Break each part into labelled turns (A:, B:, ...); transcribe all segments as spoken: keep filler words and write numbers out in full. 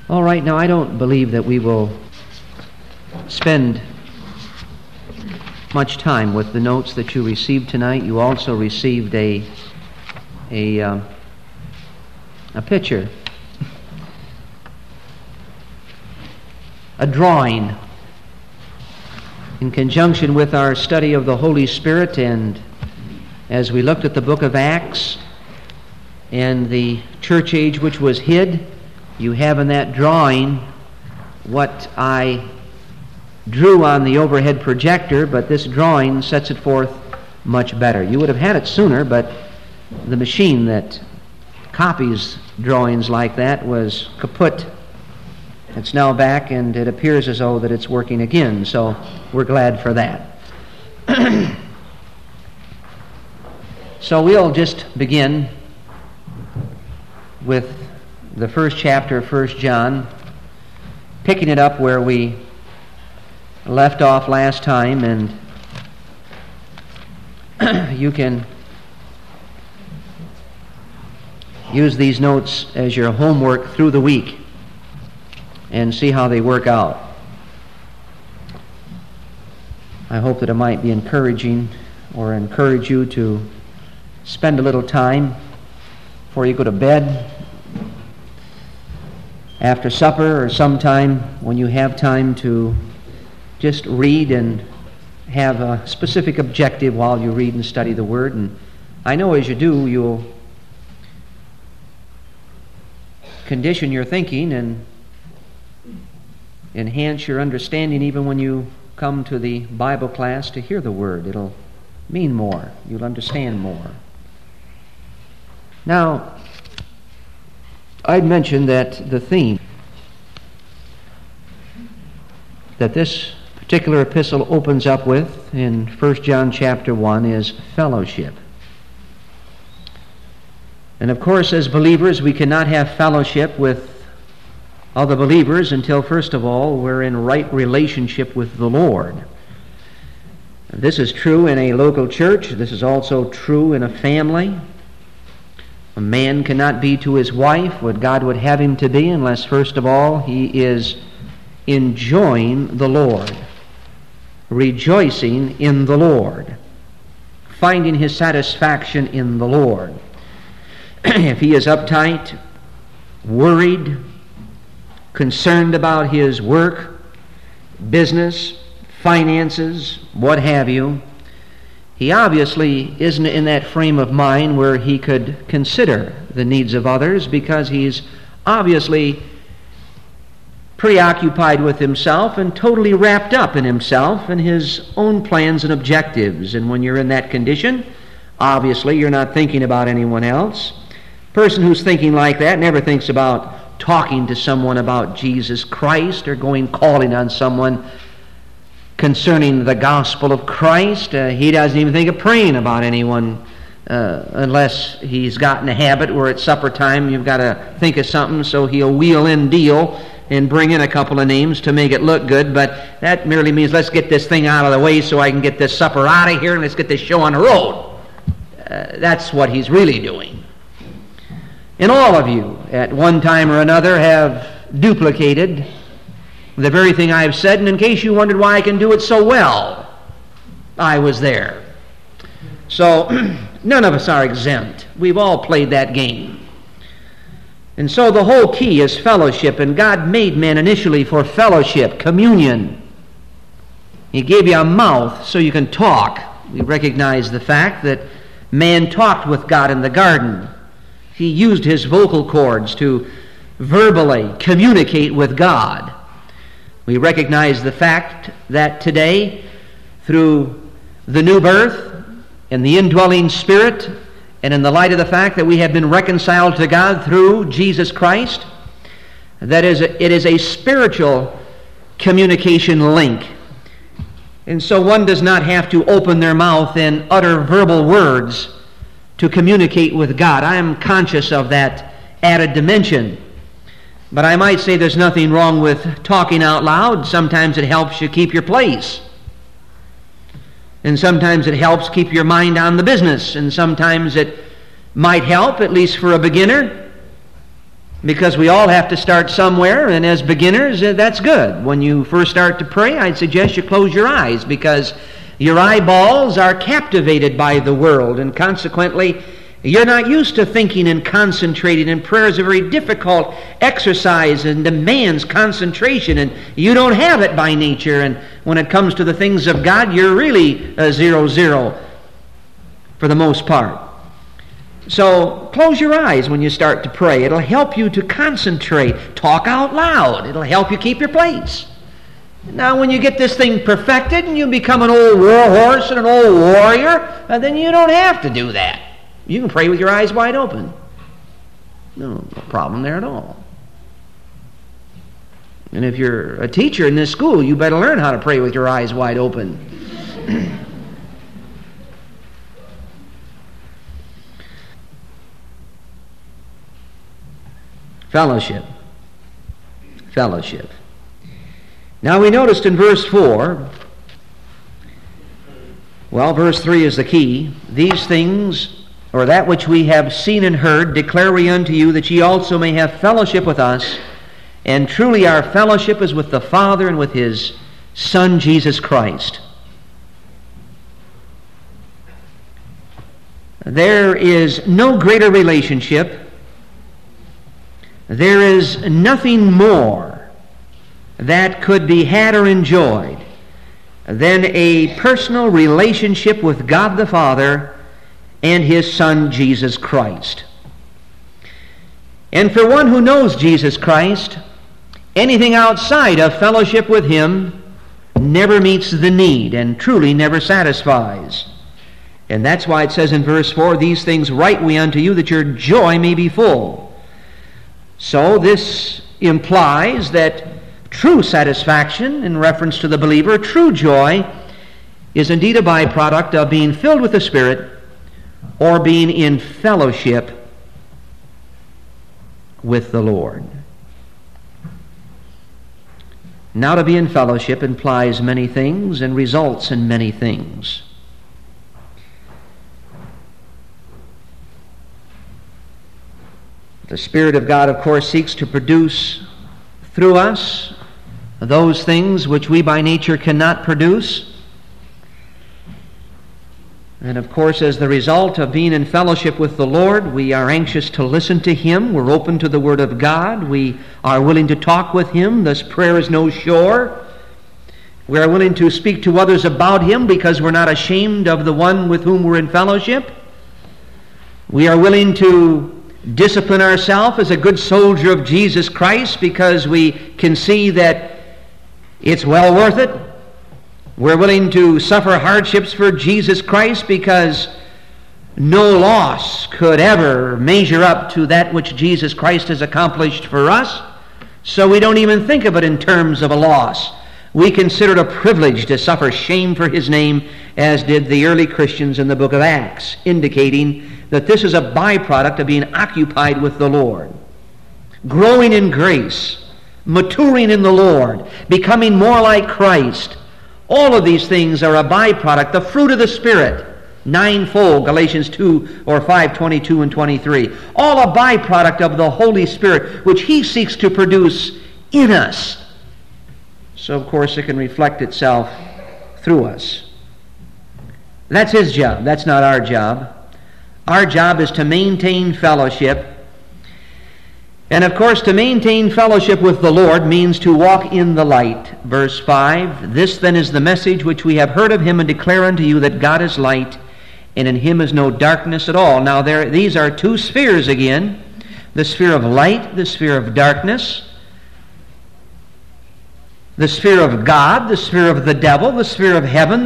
A: All right, now I don't believe that we will spend much time with the notes that you received tonight. You also received a a uh, a picture, a drawing, in conjunction with our study of the Holy Spirit, and as we looked at the book of Acts and the church age which was hid. You have in that drawing what I drew on the overhead projector, but this drawing sets it forth much better. You would have had it sooner, but the machine that copies drawings like that was kaput. It's now back, and it appears as though that it's working again, so we're glad for that. So we'll just begin with the first chapter of First John, picking it up where we left off last time, and you can use these notes as your homework through the week and see how they work out. I hope that it might be encouraging or encourage you to spend a little time before you go to bed, after supper, or sometime when you have time to just read and have a specific objective while you read and study the Word. And I know as you do, you'll condition your thinking and enhance your understanding even when you come to the Bible class to hear the Word. It'll mean more. You'll understand more. Now, I'd mentioned that the theme that this particular epistle opens up with in First John chapter one is fellowship. And of course, as believers, we cannot have fellowship with other believers until, first of all, we're in right relationship with the Lord. This is true in a local church. This is also true in a family. A man cannot be to his wife what God would have him to be unless, first of all, he is enjoying the Lord, rejoicing in the Lord, finding his satisfaction in the Lord. If he is uptight, worried, concerned about his work, business, finances, what have you, he obviously isn't in that frame of mind where he could consider the needs of others, because he's obviously preoccupied with himself and totally wrapped up in himself and his own plans and objectives. And when you're in that condition, obviously you're not thinking about anyone else. A person who's thinking like that never thinks about talking to someone about Jesus Christ or going calling on someone concerning the gospel of Christ. Uh, he doesn't even think of praying about anyone uh, unless he's gotten a habit where at supper time you've got to think of something, so he'll wheel in deal and bring in a couple of names to make it look good. But that merely means, let's get this thing out of the way so I can get this supper out of here and let's get this show on the road. Uh, that's what he's really doing. And all of you, at one time or another, have duplicated the very thing I've said, and in case you wondered why I can do it so well, I was there. So none of us are exempt. We've all played that game. And so the whole key is fellowship, and God made man initially for fellowship, communion. He gave you a mouth so you can talk. We recognize the fact that man talked with God in the garden. He used his vocal cords to verbally communicate with God. We recognize the fact that today, through the new birth and the indwelling Spirit, and in the light of the fact that we have been reconciled to God through Jesus Christ, that is a, it is a spiritual communication link. And so one does not have to open their mouth and utter verbal words to communicate with God. I am conscious of that added dimension. But I might say there's nothing wrong with talking out loud. Sometimes it helps you keep your place. And sometimes it helps keep your mind on the business. And sometimes it might help, at least for a beginner, because we all have to start somewhere, and as beginners, uh, that's good. When you first start to pray, I'd suggest you close your eyes, because your eyeballs are captivated by the world, and consequently, you're not used to thinking and concentrating, and prayer is a very difficult exercise and demands concentration, and you don't have it by nature, and when it comes to the things of God, you're really a zero zero for the most part. So close your eyes when you start to pray. It'll help you to concentrate. Talk out loud. It'll help you keep your place. Now when you get this thing perfected and you become an old war horse and an old warrior, uh, then you don't have to do that. You can pray with your eyes wide open. No, no problem there at all. And if you're a teacher in this school, you better learn how to pray with your eyes wide open. Fellowship. Fellowship. Now we noticed in verse four, well, verse three is the key. These things, or that which we have seen and heard, declare we unto you, that ye also may have fellowship with us. And truly our fellowship is with the Father and with His Son, Jesus Christ. There is no greater relationship. There is nothing more that could be had or enjoyed than a personal relationship with God the Father and His Son, Jesus Christ. And for one who knows Jesus Christ, anything outside of fellowship with Him never meets the need and truly never satisfies. And that's why it says in verse four, these things write we unto you, that your joy may be full. So this implies that true satisfaction in reference to the believer, true joy, is indeed a byproduct of being filled with the Spirit or being in fellowship with the Lord. Now, to be in fellowship implies many things and results in many things. The Spirit of God, of course, seeks to produce through us those things which we by nature cannot produce. And of course, as the result of being in fellowship with the Lord, we are anxious to listen to Him. We're open to the Word of God. We are willing to talk with Him. Thus, prayer is no chore. We are willing to speak to others about Him because we're not ashamed of the one with whom we're in fellowship. We are willing to discipline ourselves as a good soldier of Jesus Christ because we can see that it's well worth it. We're willing to suffer hardships for Jesus Christ because no loss could ever measure up to that which Jesus Christ has accomplished for us. So we don't even think of it in terms of a loss. We consider it a privilege to suffer shame for His name, as did the early Christians in the book of Acts, indicating that this is a byproduct of being occupied with the Lord. Growing in grace, maturing in the Lord, becoming more like Christ. All of these things are a byproduct, the fruit of the Spirit, ninefold, Galatians two or five, twenty-two and twenty-three. All a byproduct of the Holy Spirit, which He seeks to produce in us. So, of course, it can reflect itself through us. That's His job. That's not our job. Our job is to maintain fellowship. And of course, to maintain fellowship with the Lord means to walk in the light. Verse five, this then is the message which we have heard of Him and declare unto you, that God is light, and in Him is no darkness at all. Now, there, these are two spheres again. The sphere of light, the sphere of darkness. The sphere of God, the sphere of the devil, the sphere of heaven.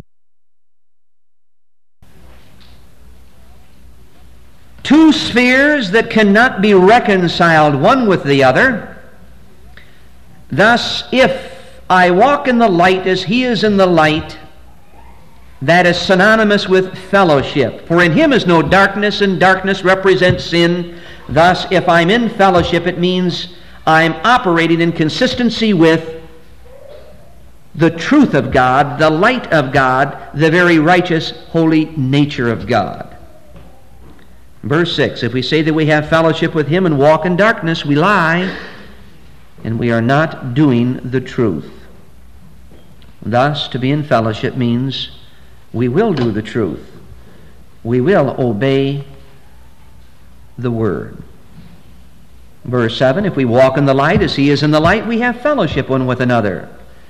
A: Two spheres that cannot be reconciled one with the other. Thus, if I walk in the light as He is in the light, that is synonymous with fellowship. For in Him is no darkness, and darkness represents sin. Thus, if I'm in fellowship, it means I'm operating in consistency with the truth of God, the light of God, the very righteous, holy nature of God. Verse six, if we say that we have fellowship with him and walk in darkness, we lie, and we are not doing the truth. Thus, to be in fellowship means we will do the truth. We will obey the word. Verse seven, if we walk in the light as he is in the light, we have fellowship one with another.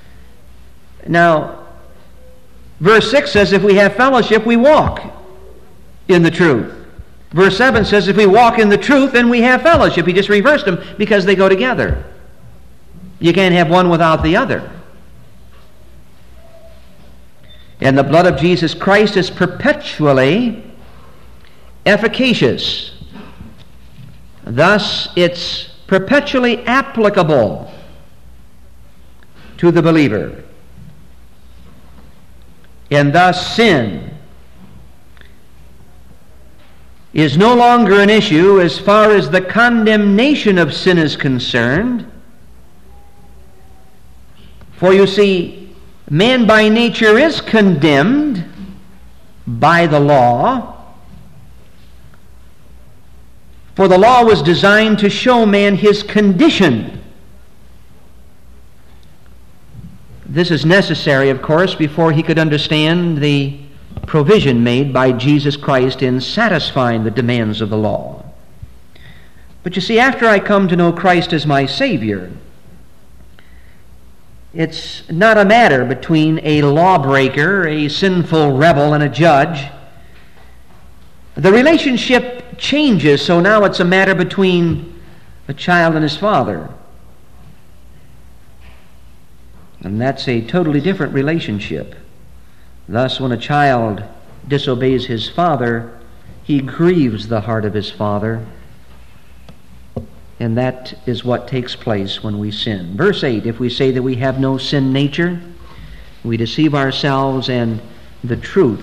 A: Now, verse six says if we have fellowship, we walk in the truth. Verse seven says if we walk in the truth, then we have fellowship. He just reversed them because they go together. You can't have one without the other. And the blood of Jesus Christ is perpetually efficacious. Thus, it's perpetually applicable to the believer. And thus, sin is no longer an issue as far as the condemnation of sin is concerned. For you see, man by nature is condemned by the law. For the law was designed to show man his condition. This is necessary, of course, before he could understand the provision made by Jesus Christ in satisfying the demands of the law. But you see, after I come to know Christ as my Savior, it's not a matter between a lawbreaker, a sinful rebel, and a judge. The relationship changes, so now it's a matter between a child and his father. And that's a totally different relationship. Thus, when a child disobeys his father, he grieves the heart of his father. And that is what takes place when we sin. Verse eight, if we say that we have no sin nature, we deceive ourselves and the truth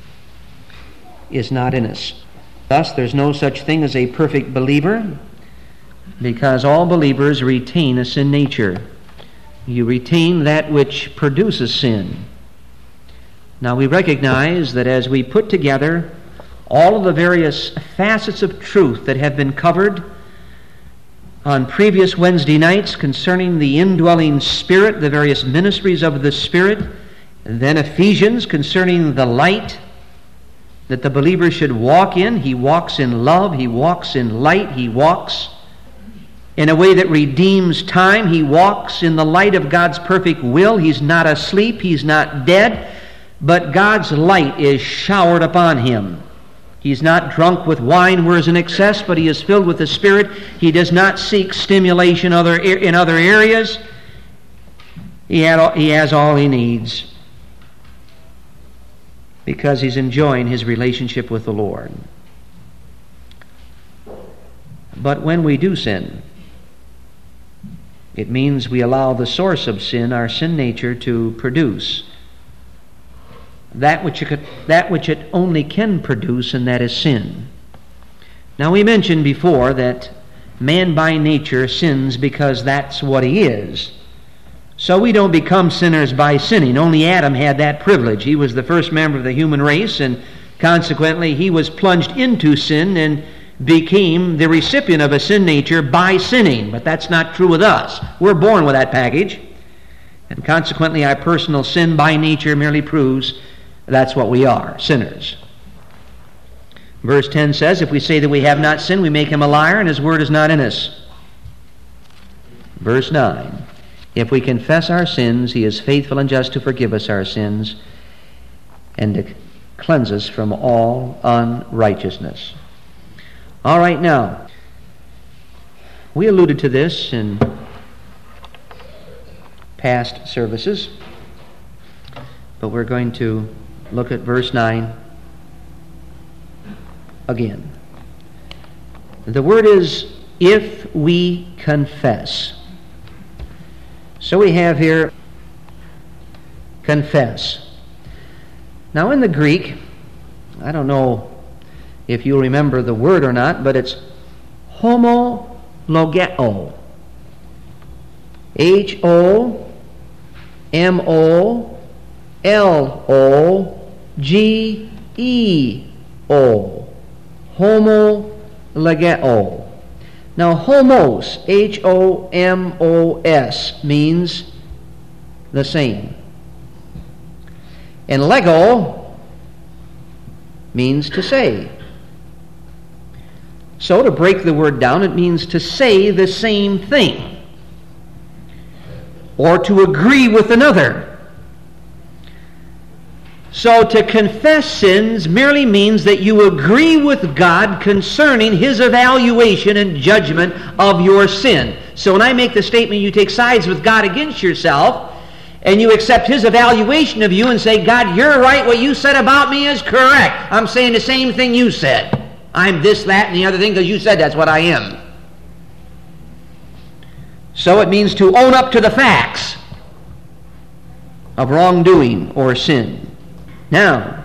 A: is not in us. Thus, there's no such thing as a perfect believer, because all believers retain a sin nature. You retain that which produces sin. Now, we recognize that as we put together all of the various facets of truth that have been covered on previous Wednesday nights concerning the indwelling Spirit, the various ministries of the Spirit, and then Ephesians concerning the light that the believer should walk in. He walks in love, he walks in light, he walks in a way that redeems time, he walks in the light of God's perfect will. He's not asleep, he's not dead, but God's light is showered upon him. He's not drunk with wine whereas in excess, but he is filled with the Spirit. He does not seek stimulation other in other areas. He has all he needs because he's enjoying his relationship with the Lord. But when we do sin, it means we allow the source of sin, our sin nature, to produce that which it could, that which it only can produce, and that is sin. Now, we mentioned before that man by nature sins because that's what he is. So we don't become sinners by sinning. Only Adam had that privilege. He was the first member of the human race, and consequently he was plunged into sin and became the recipient of a sin nature by sinning. But that's not true with us. We're born with that package, and consequently our personal sin by nature merely proves that's what we are, sinners. Verse ten says, if we say that we have not sinned, we make him a liar, and his word is not in us. Verse nine, if we confess our sins, he is faithful and just to forgive us our sins and to cleanse us from all unrighteousness. All right, now, we alluded to this in past services, but we're going to look at verse nine again. The word is, if we confess. So we have here, confess. Now in the Greek, I don't know if you remember the word or not, but it's homologeo. H O M O L O G E O. homologeo. Now, homos, H O M O S, means the same. And lego means to say. So, to break the word down, it means to say the same thing, or to agree with another. So to confess sins merely means that you agree with God concerning His evaluation and judgment of your sin. So when I make the statement, you take sides with God against yourself, and you accept His evaluation of you and say, God, you're right, what you said about me is correct. I'm saying the same thing you said. I'm this, that, and the other thing because you said that's what I am. So it means to own up to the facts of wrongdoing or sin. Now,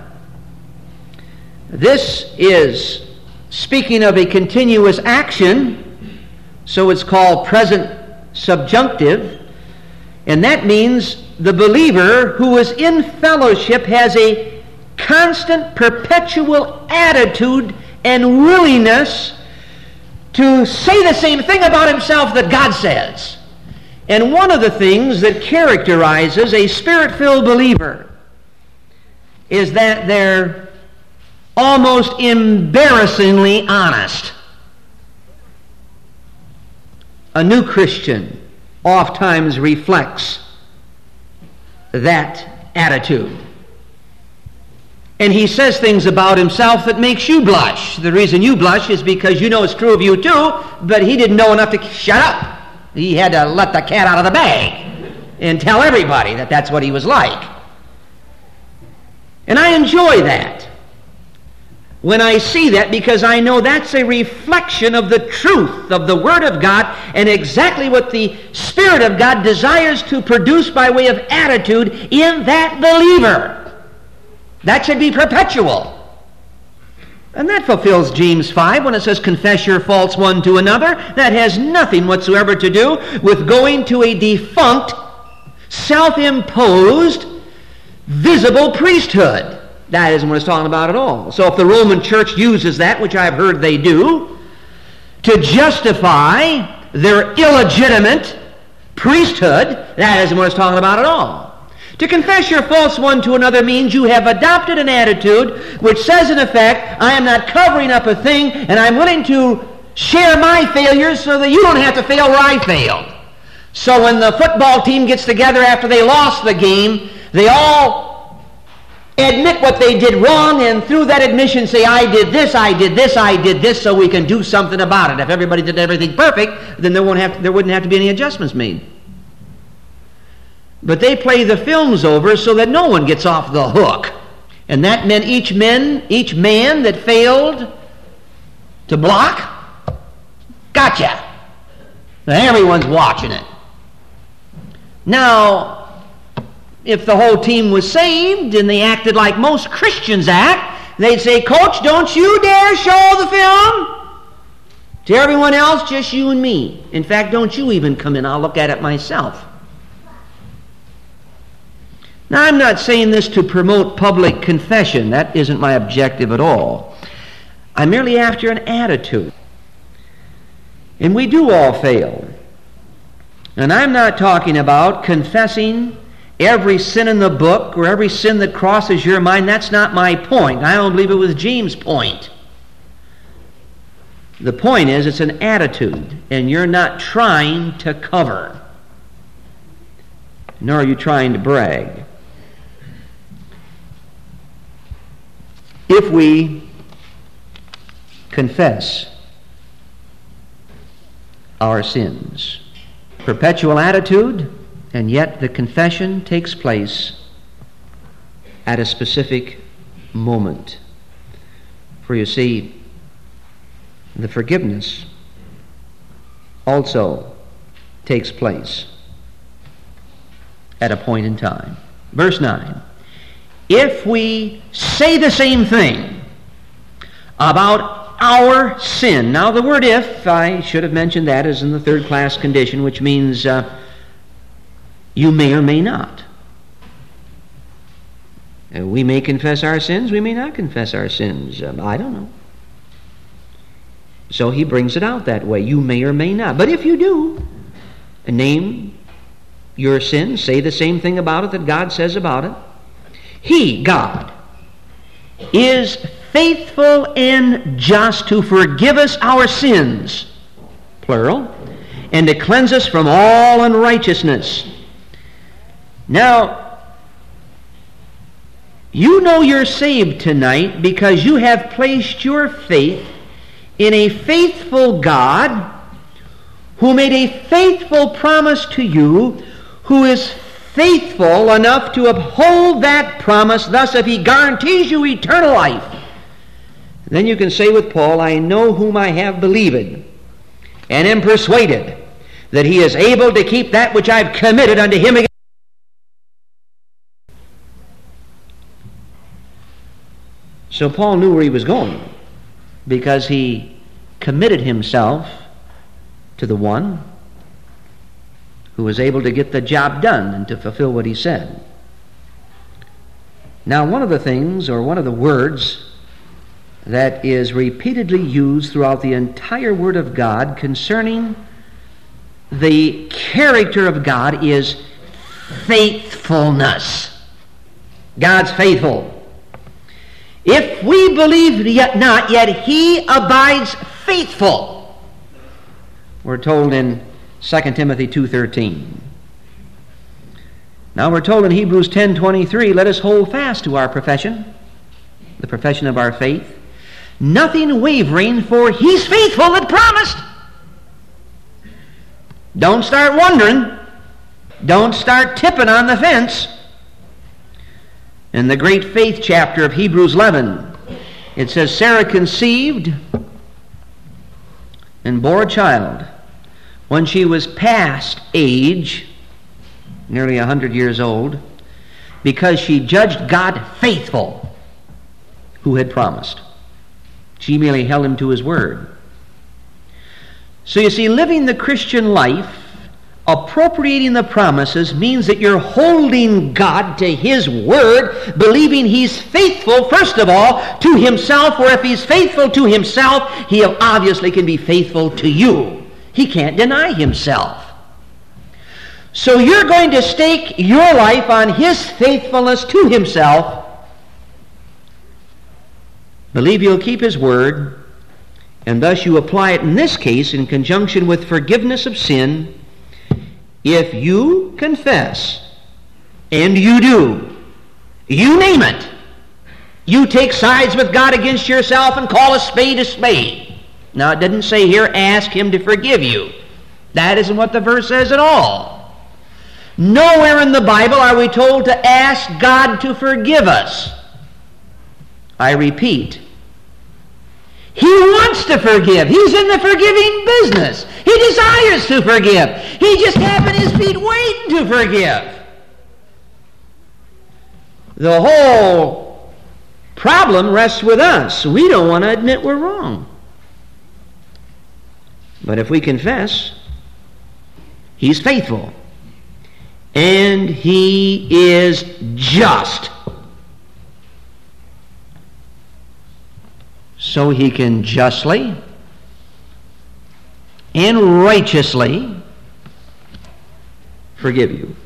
A: this is speaking of a continuous action, so it's called present subjunctive, and that means the believer who is in fellowship has a constant, perpetual attitude and willingness to say the same thing about himself that God says. And one of the things that characterizes a Spirit-filled believer is that they're almost embarrassingly honest. A new Christian oftentimes reflects that attitude. And he says things about himself that makes you blush. The reason you blush is because you know it's true of you too, but he didn't know enough to shut up. He had to let the cat out of the bag and tell everybody that that's what he was like. And I enjoy that when I see that, because I know that's a reflection of the truth of the Word of God and exactly what the Spirit of God desires to produce by way of attitude in that believer. That should be perpetual. And that fulfills James five when it says, confess your faults one to another. That has nothing whatsoever to do with going to a defunct, self-imposed, visible priesthood. That isn't what it's talking about at all. So if the Roman Church uses that, which I've heard they do, to justify their illegitimate priesthood, that isn't what it's talking about at all. To confess your faults one to another means you have adopted an attitude which says in effect, I am not covering up a thing, and I'm willing to share my failures so that you don't have to fail where I failed. So when the football team gets together after they lost the game, they all admit what they did wrong, and through that admission say, I did this, I did this, I did this, so we can do something about it. If everybody did everything perfect, then there won't have to, there wouldn't have to be any adjustments made. But they play the films over so that no one gets off the hook. And that meant each man, each man that failed to block, gotcha. Everyone's watching it. Now, if the whole team was saved and they acted like most Christians act, they'd say, Coach, don't you dare show the film. To everyone else, just you and me. In fact, don't you even come in. I'll look at it myself. Now, I'm not saying this to promote public confession. That isn't my objective at all. I'm merely after an attitude. And we do all fail. And I'm not talking about confessing every sin in the book or every sin that crosses your mind. That's not my point. I don't believe it was James' point. The point is, it's an attitude, and you're not trying to cover, nor are you trying to brag. If we confess our sins, perpetual attitude, and yet the confession takes place at a specific moment. For you see, the forgiveness also takes place at a point in time. Verse nine. If we say the same thing about our sin. Now the word if, I should have mentioned that, is in the third class condition, which means uh, you may or may not. Uh, we may confess our sins, we may not confess our sins. Uh, I don't know. So he brings it out that way. You may or may not. But if you do, name your sin, say the same thing about it that God says about it. He, God, is faithful and just to forgive us our sins, plural, and to cleanse us from all unrighteousness. Now, you know you're saved tonight because you have placed your faith in a faithful God who made a faithful promise to you, who is faithful enough to uphold that promise. Thus, if he guarantees you eternal life, then you can say with Paul, I know whom I have believed, and am persuaded that he is able to keep that which I've committed unto him again. So Paul knew where he was going, because he committed himself to the one who was able to get the job done and to fulfill what he said. Now, one of the things, or one of the words that is repeatedly used throughout the entire Word of God concerning the character of God is faithfulness. God's faithful. If we believe yet not, yet he abides faithful. We're told in Second Timothy two thirteen. Now we're told in Hebrews ten twenty-three, let us hold fast to our profession, the profession of our faith, nothing wavering, for he's faithful that promised. Don't start wondering. Don't start tipping on the fence. In the great faith chapter of Hebrews eleven, it says, Sarah conceived and bore a child when she was past age, nearly a hundred years old, because she judged God faithful who had promised. She merely held him to his word. So you see, living the Christian life, appropriating the promises, means that you're holding God to his word, believing he's faithful, first of all, to himself, or if he's faithful to himself, he obviously can be faithful to you. He can't deny himself. So you're going to stake your life on his faithfulness to himself, believe he'll keep his word, and thus you apply it in this case in conjunction with forgiveness of sin. If you confess, and you do, you name it, you take sides with God against yourself and call a spade a spade. Now it didn't say here, ask him to forgive you. That isn't what the verse says at all. Nowhere in the Bible are we told to ask God to forgive us. I repeat, he wants to forgive. He's in the forgiving business. He desires to forgive. He just having his feet waiting to forgive. The whole problem rests with us. We don't want to admit we're wrong. But if we confess, he's faithful. And he is just. So he can justly and righteously forgive you.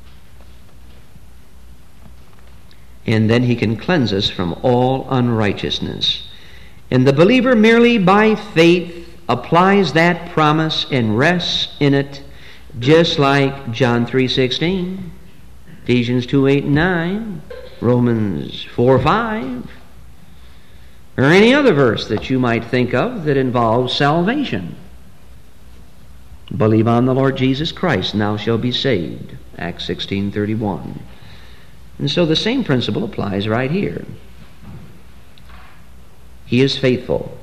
A: And then he can cleanse us from all unrighteousness. And the believer merely by faith applies that promise and rests in it, just like John three sixteen, Ephesians two eight and nine, Romans four five, or any other verse that you might think of that involves salvation. Believe on the Lord Jesus Christ, and thou shalt be saved, Acts sixteen thirty-one. And so the same principle applies right here. He is faithful.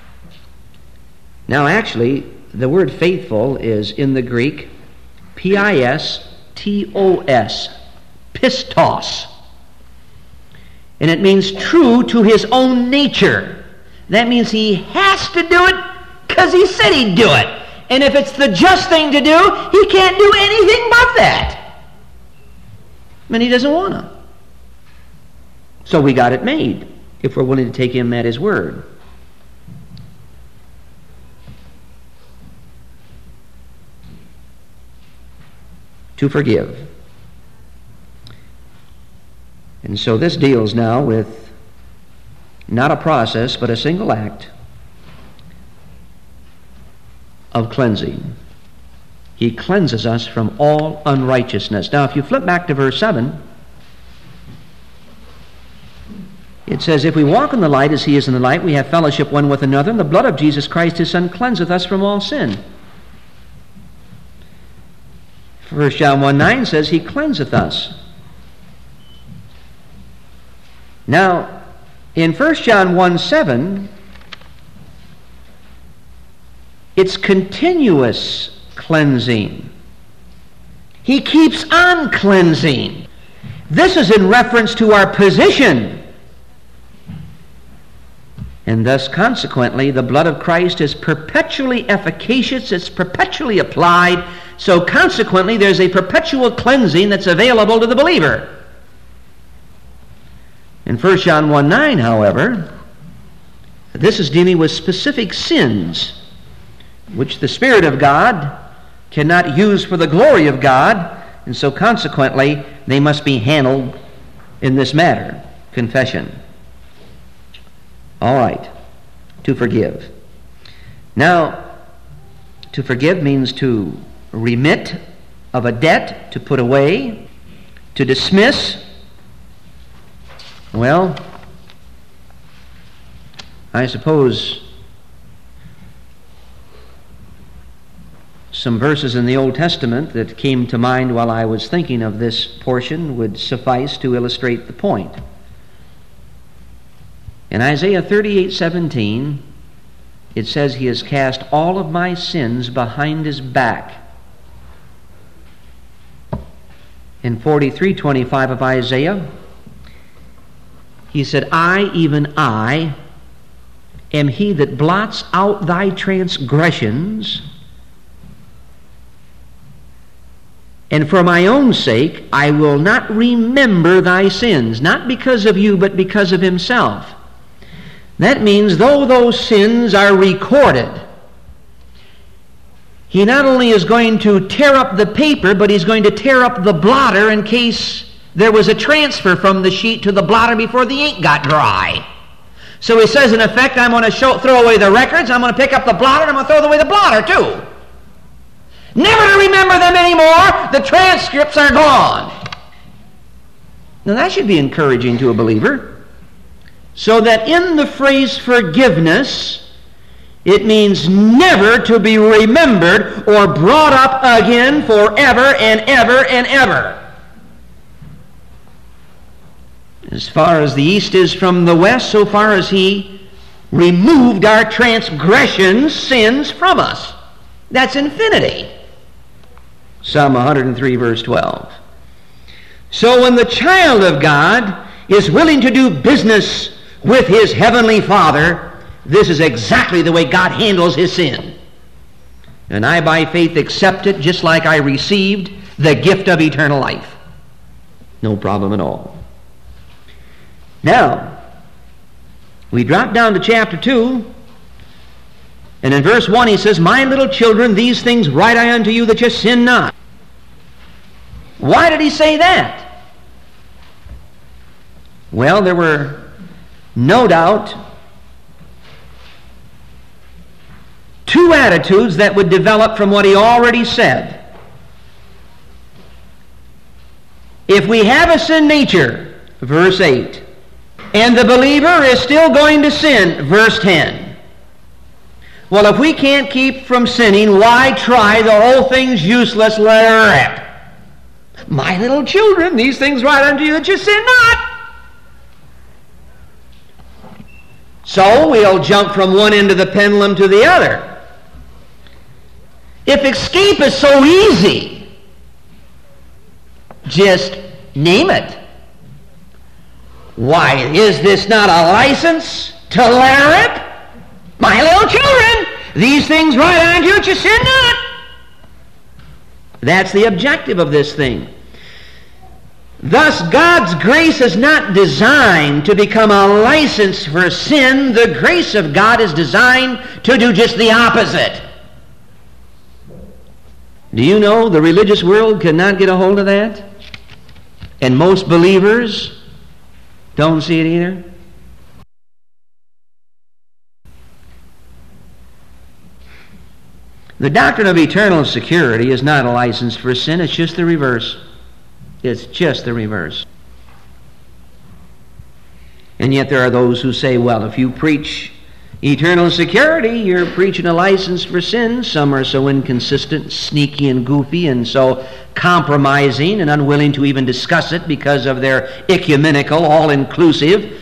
A: Now actually, the word faithful is in the Greek P I S T O S, pistos. And it means true to his own nature. That means he has to do it because he said he'd do it. And if it's the just thing to do, he can't do anything but that. And he doesn't want to. So we got it made, if we're willing to take him at his word. to forgive. And so this deals now with not a process, but a single act of cleansing. He cleanses us from all unrighteousness. Now, if you flip back to verse seven, it says, if we walk in the light as he is in the light, we have fellowship one with another, and the blood of Jesus Christ his Son cleanseth us from all sin. First John one nine says he cleanseth us. Now, in First John one seven, it's continuous cleansing. He keeps on cleansing. This is in reference to our position. And thus, consequently, the blood of Christ is perpetually efficacious, it's perpetually applied, so consequently there's a perpetual cleansing that's available to the believer. In First John one nine, however, this is dealing with specific sins, which the Spirit of God cannot use for the glory of God, and so consequently they must be handled in this matter, confession. All right, to forgive. Now, to forgive means to remit of a debt, to put away, to dismiss. Well, I suppose some verses in the Old Testament that came to mind while I was thinking of this portion would suffice to illustrate the point. In Isaiah thirty-eight seventeen, it says he has cast all of my sins behind his back. In forty-three twenty-five of Isaiah, he said, I, even I, am he that blots out thy transgressions, and for my own sake I will not remember thy sins, not because of you, but because of himself. That means though those sins are recorded, he not only is going to tear up the paper, but he's going to tear up the blotter in case there was a transfer from the sheet to the blotter before the ink got dry. So he says, in effect, I'm going to show, throw away the records, I'm going to pick up the blotter, and I'm going to throw away the blotter too. Never to remember them anymore. The transcripts are gone. Now that should be encouraging to a believer. So that in the phrase forgiveness, it means never to be remembered or brought up again forever and ever and ever. As far as the east is from the west, so far as he removed our transgressions, sins from us. That's infinity. Psalm one hundred three, verse twelve. So when the child of God is willing to do business with his heavenly Father, this is exactly the way God handles his sin. And I, by faith, accept it just like I received the gift of eternal life. No problem at all. Now, we drop down to chapter two, and in verse one he says, my little children, these things write I unto you that you sin not. Why did he say that? Well, there were no doubt two attitudes that would develop from what he already said. If we have a sin nature, verse eight, and the believer is still going to sin, verse ten. Well, if we can't keep from sinning, why try? The whole thing's useless, let her rip. My little children, these things write unto you that you sin not. So we'll jump from one end of the pendulum to the other. If escape is so easy, just name it. Why, is this not a license to let her rip? My little children, these things write unto you that you sin not. That's the objective of this thing. Thus, God's grace is not designed to become a license for sin. The grace of God is designed to do just the opposite. Do you know the religious world cannot get a hold of that? And most believers don't see it either? The doctrine of eternal security is not a license for sin. It's just the reverse. It's just the reverse. And yet there are those who say, well, if you preach eternal security, you're preaching a license for sin. Some are so inconsistent, sneaky, and goofy, and so compromising and unwilling to even discuss it because of their ecumenical, all-inclusive,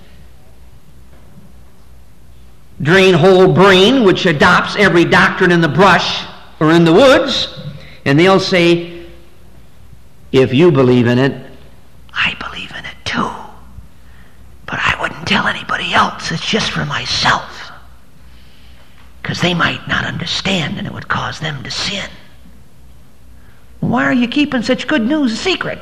A: drain-hole brain, which adopts every doctrine in the brush or in the woods. And they'll say, if you believe in it, I believe in it too. But I wouldn't tell anybody else. It's just for myself. Because they might not understand and it would cause them to sin. Why are you keeping such good news a secret?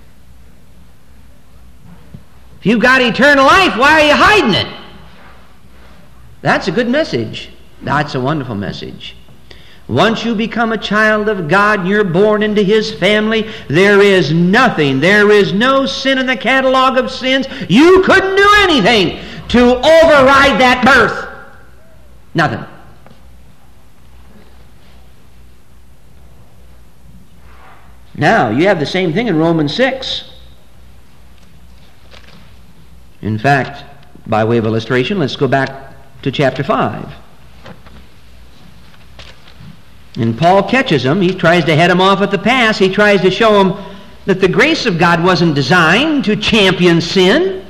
A: If you've got eternal life, why are you hiding it? That's a good message. That's a wonderful message. Once you become a child of God and you're born into His family, there is nothing, there is no sin in the catalog of sins. You couldn't do anything to override that birth. Nothing. Now, you have the same thing in Romans six. In fact, by way of illustration, let's go back to chapter five. And Paul catches him. He tries to head him off at the pass. He tries to show him that the grace of God wasn't designed to champion sin.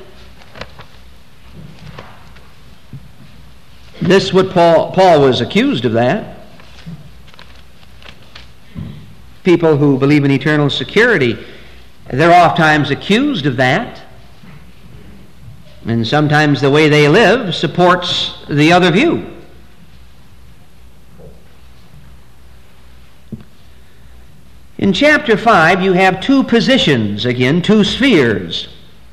A: This is what Paul, Paul was accused of that. People who believe in eternal security, they're oftentimes accused of that. And sometimes the way they live supports the other view. In chapter five, you have two positions, again, two spheres.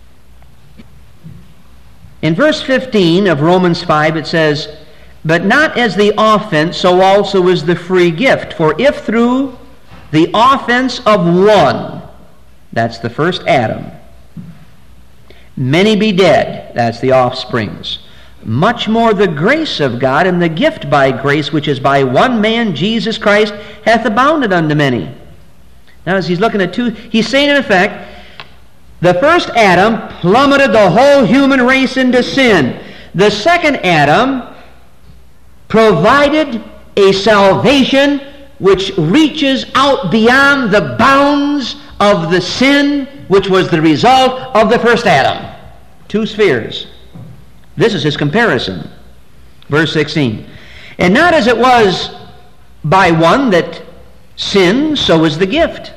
A: In verse fifteen of Romans five, it says, "But not as the offense, so also is the free gift. For if through the offense of one," that's the first Adam, "many be dead," that's the offsprings, "much more the grace of God and the gift by grace, which is by one man, Jesus Christ, hath abounded unto many." Now, as he's looking at two, he's saying in effect, the first Adam plummeted the whole human race into sin. The second Adam provided a salvation which reaches out beyond the bounds of the sin which was the result of the first Adam. Two spheres. This is his comparison. Verse sixteen. "And not as it was by one that sinned, so is the gift.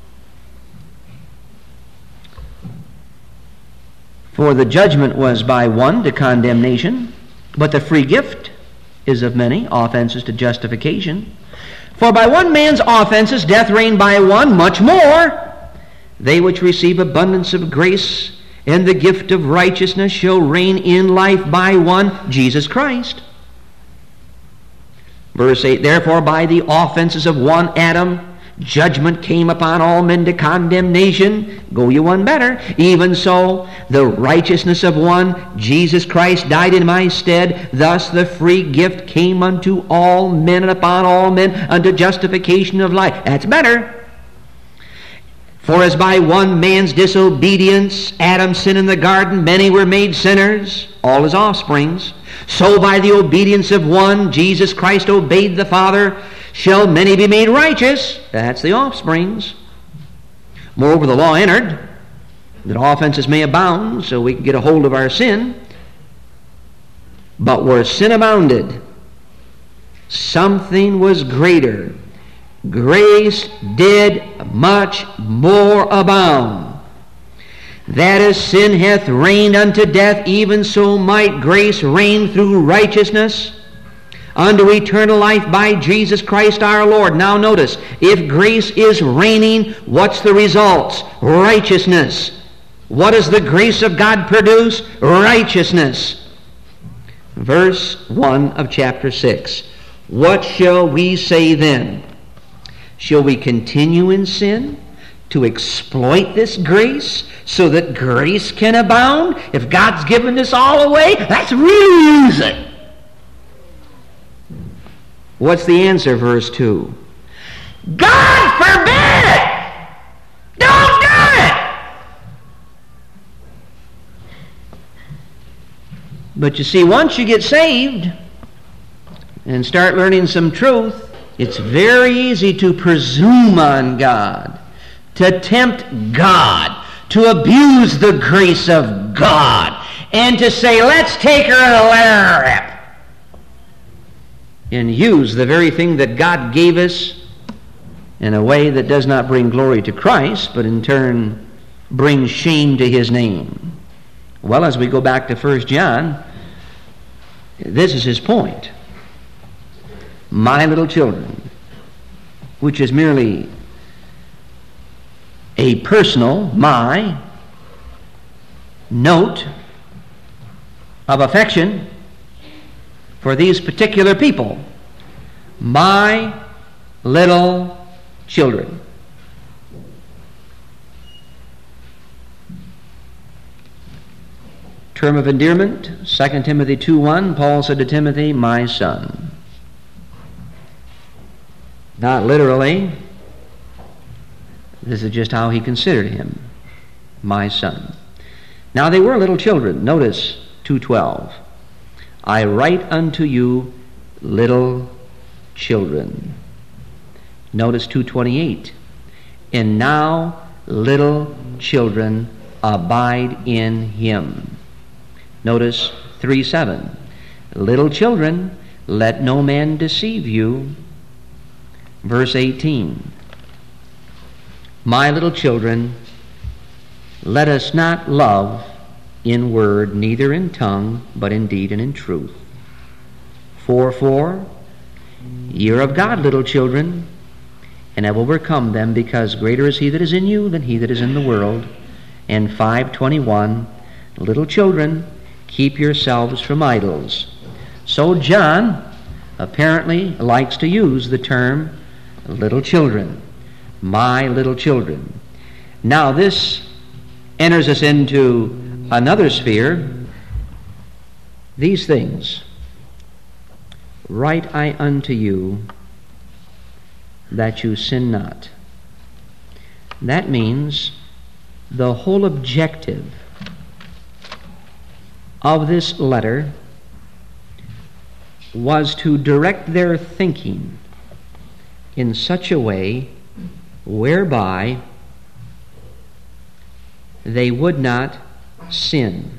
A: For the judgment was by one to condemnation, but the free gift is of many, offenses to justification. For by one man's offenses death reigned by one, much more they which receive abundance of grace and the gift of righteousness shall reign in life by one, Jesus Christ." Verse eight, "Therefore by the offenses of one Adam judgment came upon all men to condemnation." Go you one better. "Even so, the righteousness of one, Jesus Christ, died in my stead. Thus the free gift came unto all men and upon all men unto justification of life." That's better. "For as by one man's disobedience Adam sinned in the garden, many were made sinners, all his offsprings. So by the obedience of one, Jesus Christ obeyed the Father, shall many be made righteous." That's the offsprings. "Moreover, the law entered, that offenses may abound, so we can get a hold of our sin. But where sin abounded, something was greater. Grace did much more abound. That as sin hath reigned unto death, even so might grace reign through righteousness unto eternal life by Jesus Christ our Lord." Now notice, if grace is reigning, what's the results? Righteousness. What does the grace of God produce? Righteousness. Verse one of chapter six. "What shall we say then? Shall we continue in sin to exploit this grace so that grace can abound? If God's given this all away, let's really use it. What's the answer? Verse two. God forbid! Don't do it! But you see, once you get saved and start learning some truth, it's very easy to presume on God, to tempt God, to abuse the grace of God, and to say, let's take her and let her rip, and use the very thing that God gave us in a way that does not bring glory to Christ, but in turn brings shame to His name. Well, as we go back to First John, this is his point. My little children, which is merely a personal, my, note of affection for these particular people. My little children. Term of endearment, Second Timothy two one, Paul said to Timothy, my son. Not literally. This is just how he considered him, my son. Now they were little children. Notice two twelve. I write unto you little children. Notice two twenty-eight. And now little children abide in him. Notice three seven. Little children, let no man deceive you. Verse eighteen. My little children, let us not love in word, neither in tongue, but in deed and in truth. four four. Ye are of God, little children, and have overcome them, because greater is he that is in you than he that is in the world. And five twenty-one. Little children, keep yourselves from idols. So John apparently likes to use the term little children. My little children. Now this enters us into another sphere. These things write I unto you, that you sin not. That means the whole objective of this letter was to direct their thinking in such a way whereby they would not sin.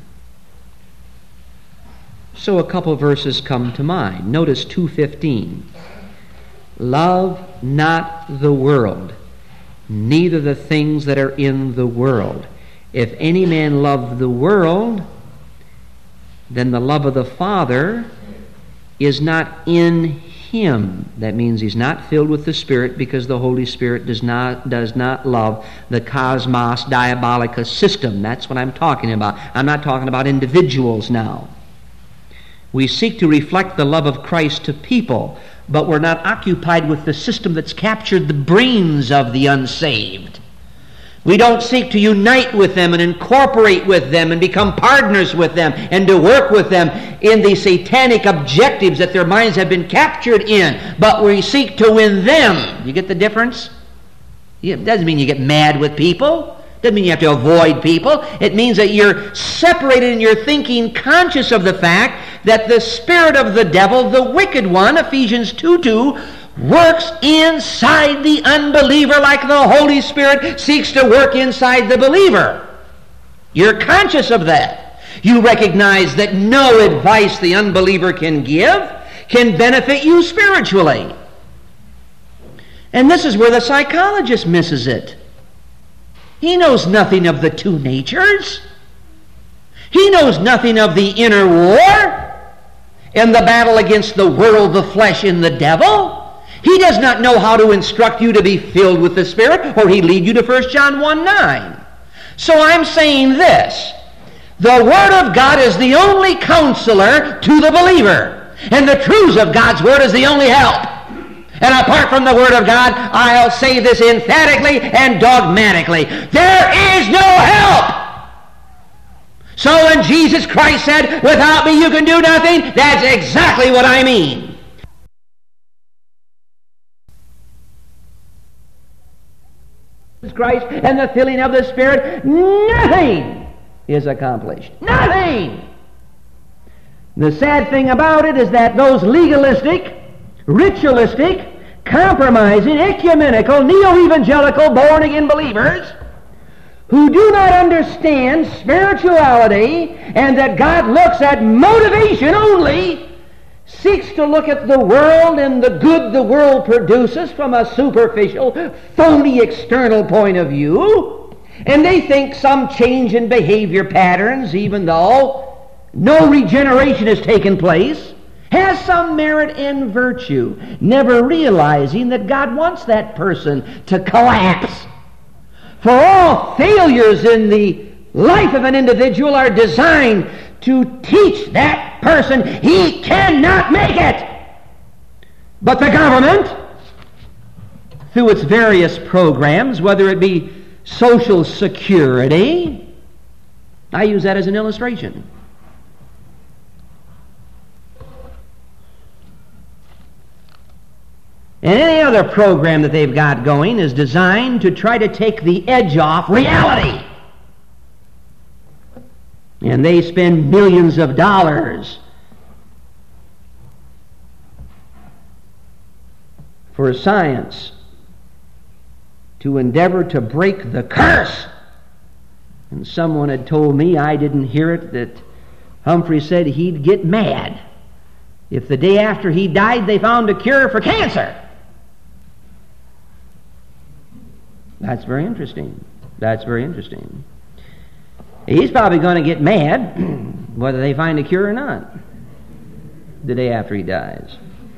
A: So a couple verses come to mind. Notice two fifteen. Love not the world, neither the things that are in the world. If any man love the world, then the love of the Father is not in him. That means he's not filled with the Spirit, because the Holy Spirit does not does not love the cosmos diabolicus system. That's what I'm talking about. I'm not talking about individuals now. We seek to reflect the love of Christ to people, but we're not occupied with the system that's captured the brains of the unsaved. We don't seek to unite with them and incorporate with them and become partners with them and to work with them in the satanic objectives that their minds have been captured in, but we seek to win them. You get the difference? It doesn't mean you get mad with people. It doesn't mean you have to avoid people. It means that you're separated in your thinking, conscious of the fact that the spirit of the devil, the wicked one, Ephesians two two, works inside the unbeliever like the Holy Spirit seeks to work inside the believer. You're conscious of that. You recognize that no advice the unbeliever can give can benefit you spiritually. And this is where the psychologist misses it. He knows nothing of the two natures. He knows nothing of the inner war and the battle against the world, the flesh, and the devil. He does not know how to instruct you to be filled with the Spirit, or he'd lead you to First John one nine. So I'm saying this. The Word of God is the only counselor to the believer, and the truths of God's Word is the only help. And apart from the Word of God, I'll say this emphatically and dogmatically. There is no help! So when Jesus Christ said, without me you can do nothing, that's exactly what I mean. Christ and the filling of the Spirit, nothing is accomplished. Nothing! The sad thing about it is that those legalistic, ritualistic, compromising, ecumenical, neo-evangelical, born-again believers who do not understand spirituality and that God looks at motivation only, seeks to look at the world and the good the world produces from a superficial, phony external point of view, and they think some change in behavior patterns, even though no regeneration has taken place, has some merit and virtue, never realizing that God wants that person to collapse. For all failures in the life of an individual are designed to teach that person he cannot make it. But the government, through its various programs, whether it be Social Security, I use that as an illustration, and any other program that they've got going is designed to try to take the edge off reality. And they spend millions of dollars for science to endeavor to break the curse. And someone had told me, I didn't hear it, that Humphrey said he'd get mad if the day after he died they found a cure for cancer. That's very interesting. That's very interesting. He's probably going to get mad whether they find a cure or not the day after he dies.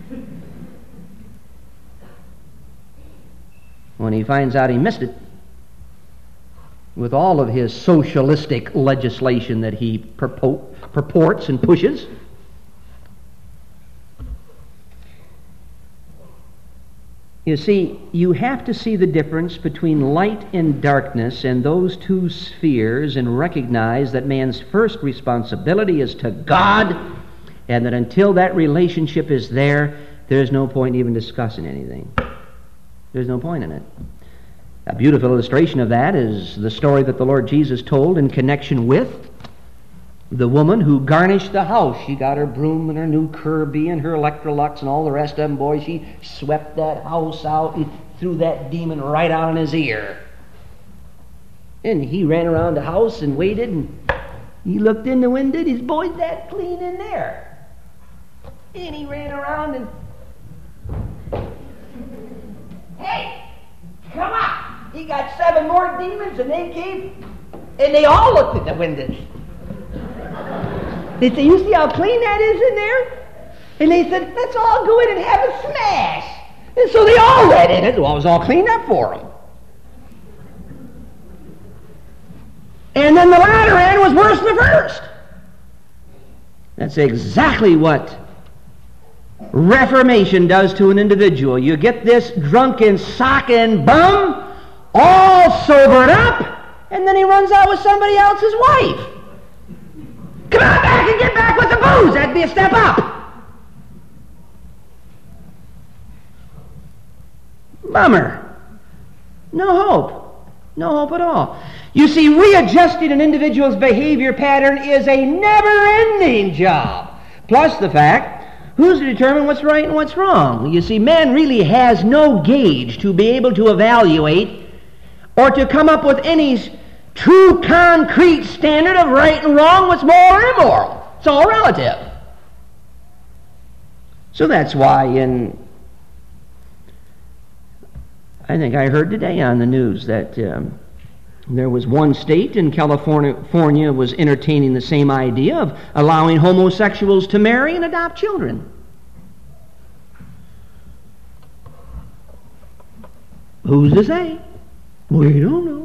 A: When he finds out he missed it with all of his socialistic legislation that he purport, purports and pushes. You see, you have to see the difference between light and darkness and those two spheres and recognize that man's first responsibility is to God, and that until that relationship is there, there's no point even discussing anything. There's no point in it. A beautiful illustration of that is the story that the Lord Jesus told in connection with the woman who garnished the house. She got her broom and her new Kirby and her Electrolux and all the rest of them. Boy, she swept that house out and threw that demon right out in his ear. And he ran around the house and waited, and he looked in the window, and his boy's that clean in there. And he ran around and, hey, come on! He got seven more demons, and they came, and they all looked at the windows. They said, you see how clean that is in there? And they said, let's all go in and have a smash. And so they all went in it. Well, it was all cleaned up for them. And then the latter end was worse than the first. That's exactly what Reformation does to an individual. You get this drunken sock and bum all sobered up, and then he runs out with somebody else's wife. Come on back and get back with the booze. That'd be a step up. Bummer. No hope. No hope at all. You see, readjusting an individual's behavior pattern is a never-ending job. Plus the fact, who's to determine what's right and what's wrong? You see, man really has no gauge to be able to evaluate or to come up with any true concrete standard of right and wrong, what's moral or immoral. It's all relative. So that's why in, I think I heard today on the news that um, there was one state in California was entertaining the same idea of allowing homosexuals to marry and adopt children. Who's to say? We don't know.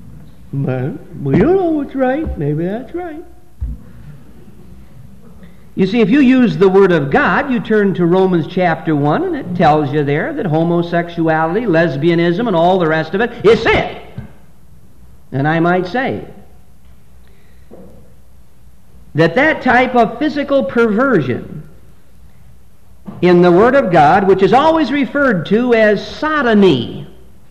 A: Well, we don't know what's right. Maybe that's right. You see, if you use the Word of God, you turn to Romans chapter one, and it tells you there that homosexuality, lesbianism, and all the rest of it is sin. And I might say that that type of physical perversion in the Word of God, which is always referred to as sodomy.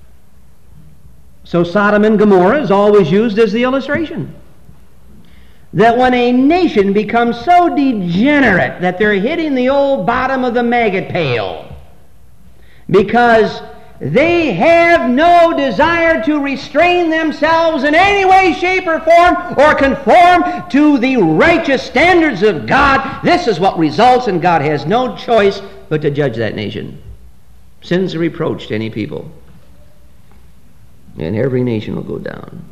A: So Sodom and Gomorrah is always used as the illustration. That when a nation becomes so degenerate that they're hitting the old bottom of the maggot pail because they have no desire to restrain themselves in any way, shape, or form or conform to the righteous standards of God, this is what results, and God has no choice but to judge that nation. Sin's a reproach to any people. And every nation will go down.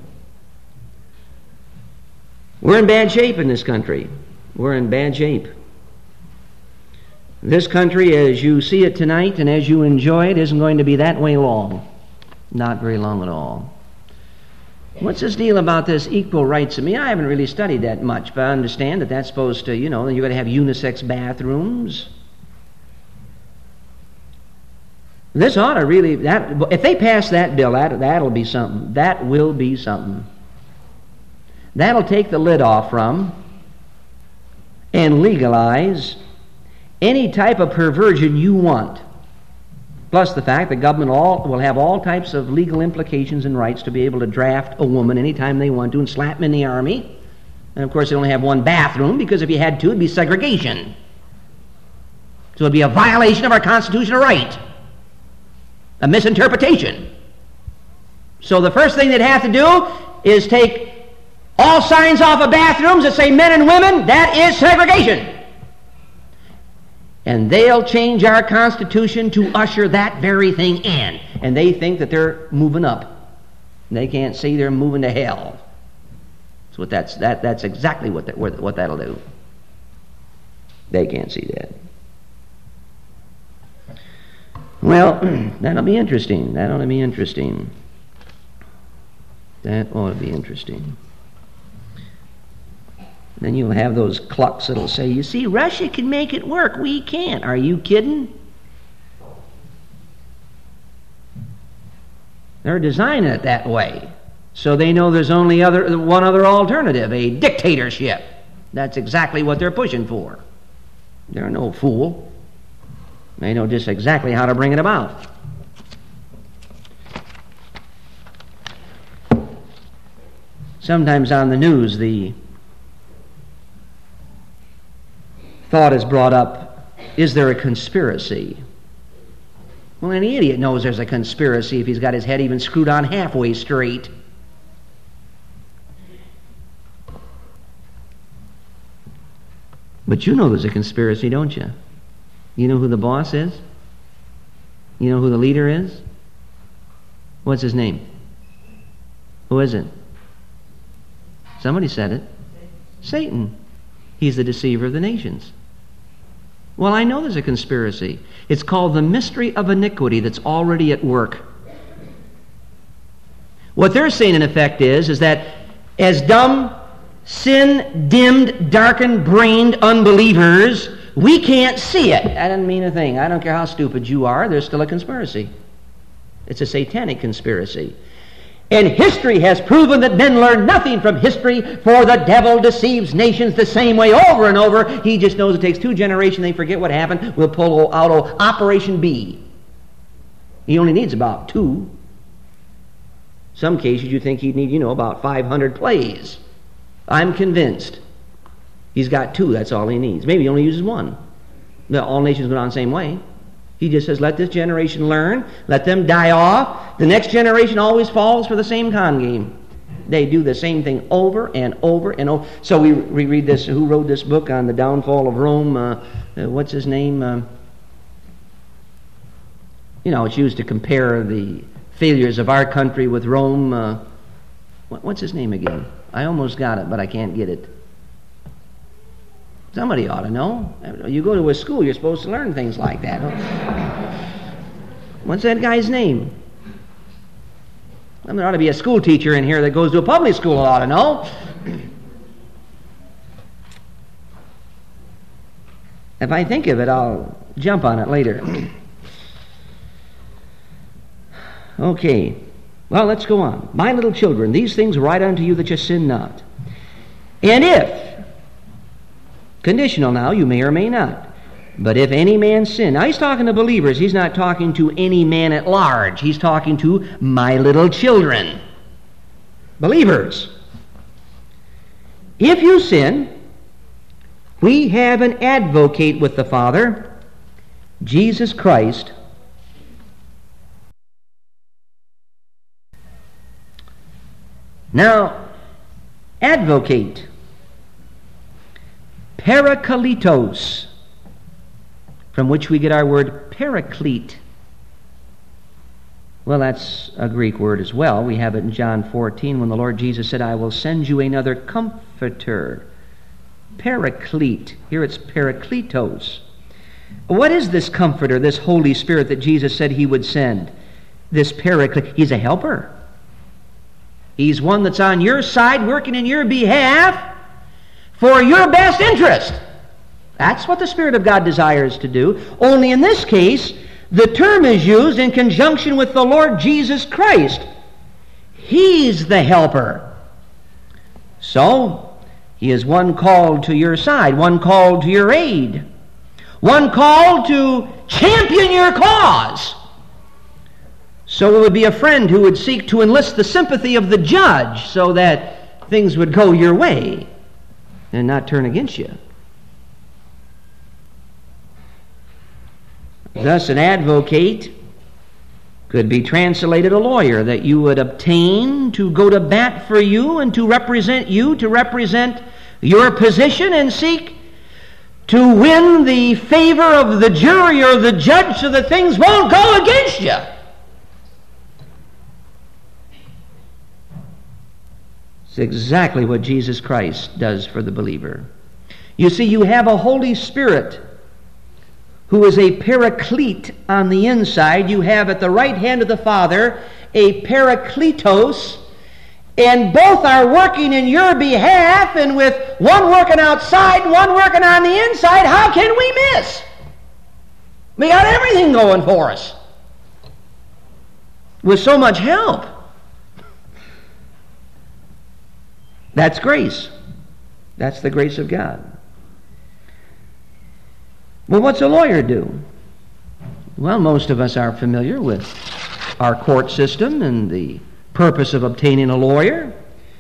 A: We're in bad shape in this country. We're in bad shape. This country, as you see it tonight and as you enjoy it, isn't going to be that way long. Not very long at all. What's this deal about this equal rights? I mean, I haven't really studied that much, but I understand that that's supposed to, you know, you're going to have unisex bathrooms. This ought to really, that if they pass that bill, that, that'll be something. That will be something. That'll take the lid off from and legalize any type of perversion you want. Plus the fact that government all will have all types of legal implications and rights to be able to draft a woman anytime they want to and slap them in the army. And of course they only have one bathroom, because if you had two, it'd be segregation. So it'd be a violation of our constitutional right. A misinterpretation. So the first thing they'd have to do is take all signs off of bathrooms that say men and women. That is segregation. And they'll change our Constitution to usher that very thing in. And they think that they're moving up. They can't see they're moving to hell. That's what that's that that's exactly what that what that'll do. They can't see that. Well, that'll be interesting. That ought to be interesting. That ought to be interesting. Then you'll have those clucks that'll say, you see, Russia can make it work. We can't. Are you kidding? They're designing it that way. So they know there's only other one other alternative, a dictatorship. That's exactly what they're pushing for. They're no fool. They know just exactly how to bring it about. Sometimes on the news, the thought is brought up, is there a conspiracy? Well, any idiot knows there's a conspiracy if he's got his head even screwed on halfway straight. But you know there's a conspiracy, don't you? You know who the boss is? You know who the leader is? What's his name? Who is it? Somebody said it. Satan. He's the deceiver of the nations. Well, I know there's a conspiracy. It's called the mystery of iniquity that's already at work. What they're saying, in effect, is, is that as dumb, sin-dimmed, darkened-brained unbelievers, we can't see it. That doesn't mean a thing. I don't care how stupid you are, there's still a conspiracy. It's a satanic conspiracy. And history has proven that men learn nothing from history, for the devil deceives nations the same way over and over. He just knows it takes two generations, they forget what happened. We'll pull out Operation B. He only needs about two. Some cases you think he'd need, you know, about five hundred plays. I'm convinced. He's got two, that's all he needs. Maybe he only uses one. No, all nations go down the same way. He just says, let this generation learn, let them die off. The next generation always falls for the same con game. They do the same thing over and over and over. So we, we read this, who wrote this book on the downfall of Rome? Uh, uh, what's his name? Uh, you know, it's used to compare the failures of our country with Rome. Uh, what, what's his name again? I almost got it, but I can't get it. Somebody ought to know. You go to a school, you're supposed to learn things like that. What's that guy's name? Well, there ought to be a school teacher in here that goes to a public school ought to know. If I think of it, I'll jump on it later. Okay. Well, let's go on. My little children, these things write unto you that you sin not. And if, conditional now, you may or may not, but if any man sin, now he's talking to believers, he's not talking to any man at large, he's talking to my little children, believers. If you sin, we have an advocate with the Father, Jesus Christ. Now, advocate, parakletos, from which we get our word paraclete. Well, that's a Greek word as well. We have it in John fourteen when the Lord Jesus said, I will send you another comforter. Paraclete. Here it's parakletos. What is this comforter, this Holy Spirit that Jesus said he would send? This paraclete. He's a helper. He's one that's on your side, working in your behalf for your best interest. That's what the Spirit of God desires to do. Only in this case, the term is used in conjunction with the Lord Jesus Christ. He's the helper. So, he is one called to your side, one called to your aid, one called to champion your cause. So it would be a friend who would seek to enlist the sympathy of the judge so that things would go your way and not turn against you. Thus, an advocate could be translated a lawyer, that you would obtain to go to bat for you and to represent you, to represent your position and seek to win the favor of the jury or the judge so that things won't go against you. It's exactly what Jesus Christ does for the believer. You see, you have a Holy Spirit who is a paraclete on the inside. You have at the right hand of the Father a parakletos, and both are working in your behalf, and with one working outside, one working on the inside, how can we miss? We got everything going for us with so much help. That's grace. That's the grace of God. Well, what's a lawyer do? Well, most of us are familiar with our court system and the purpose of obtaining a lawyer.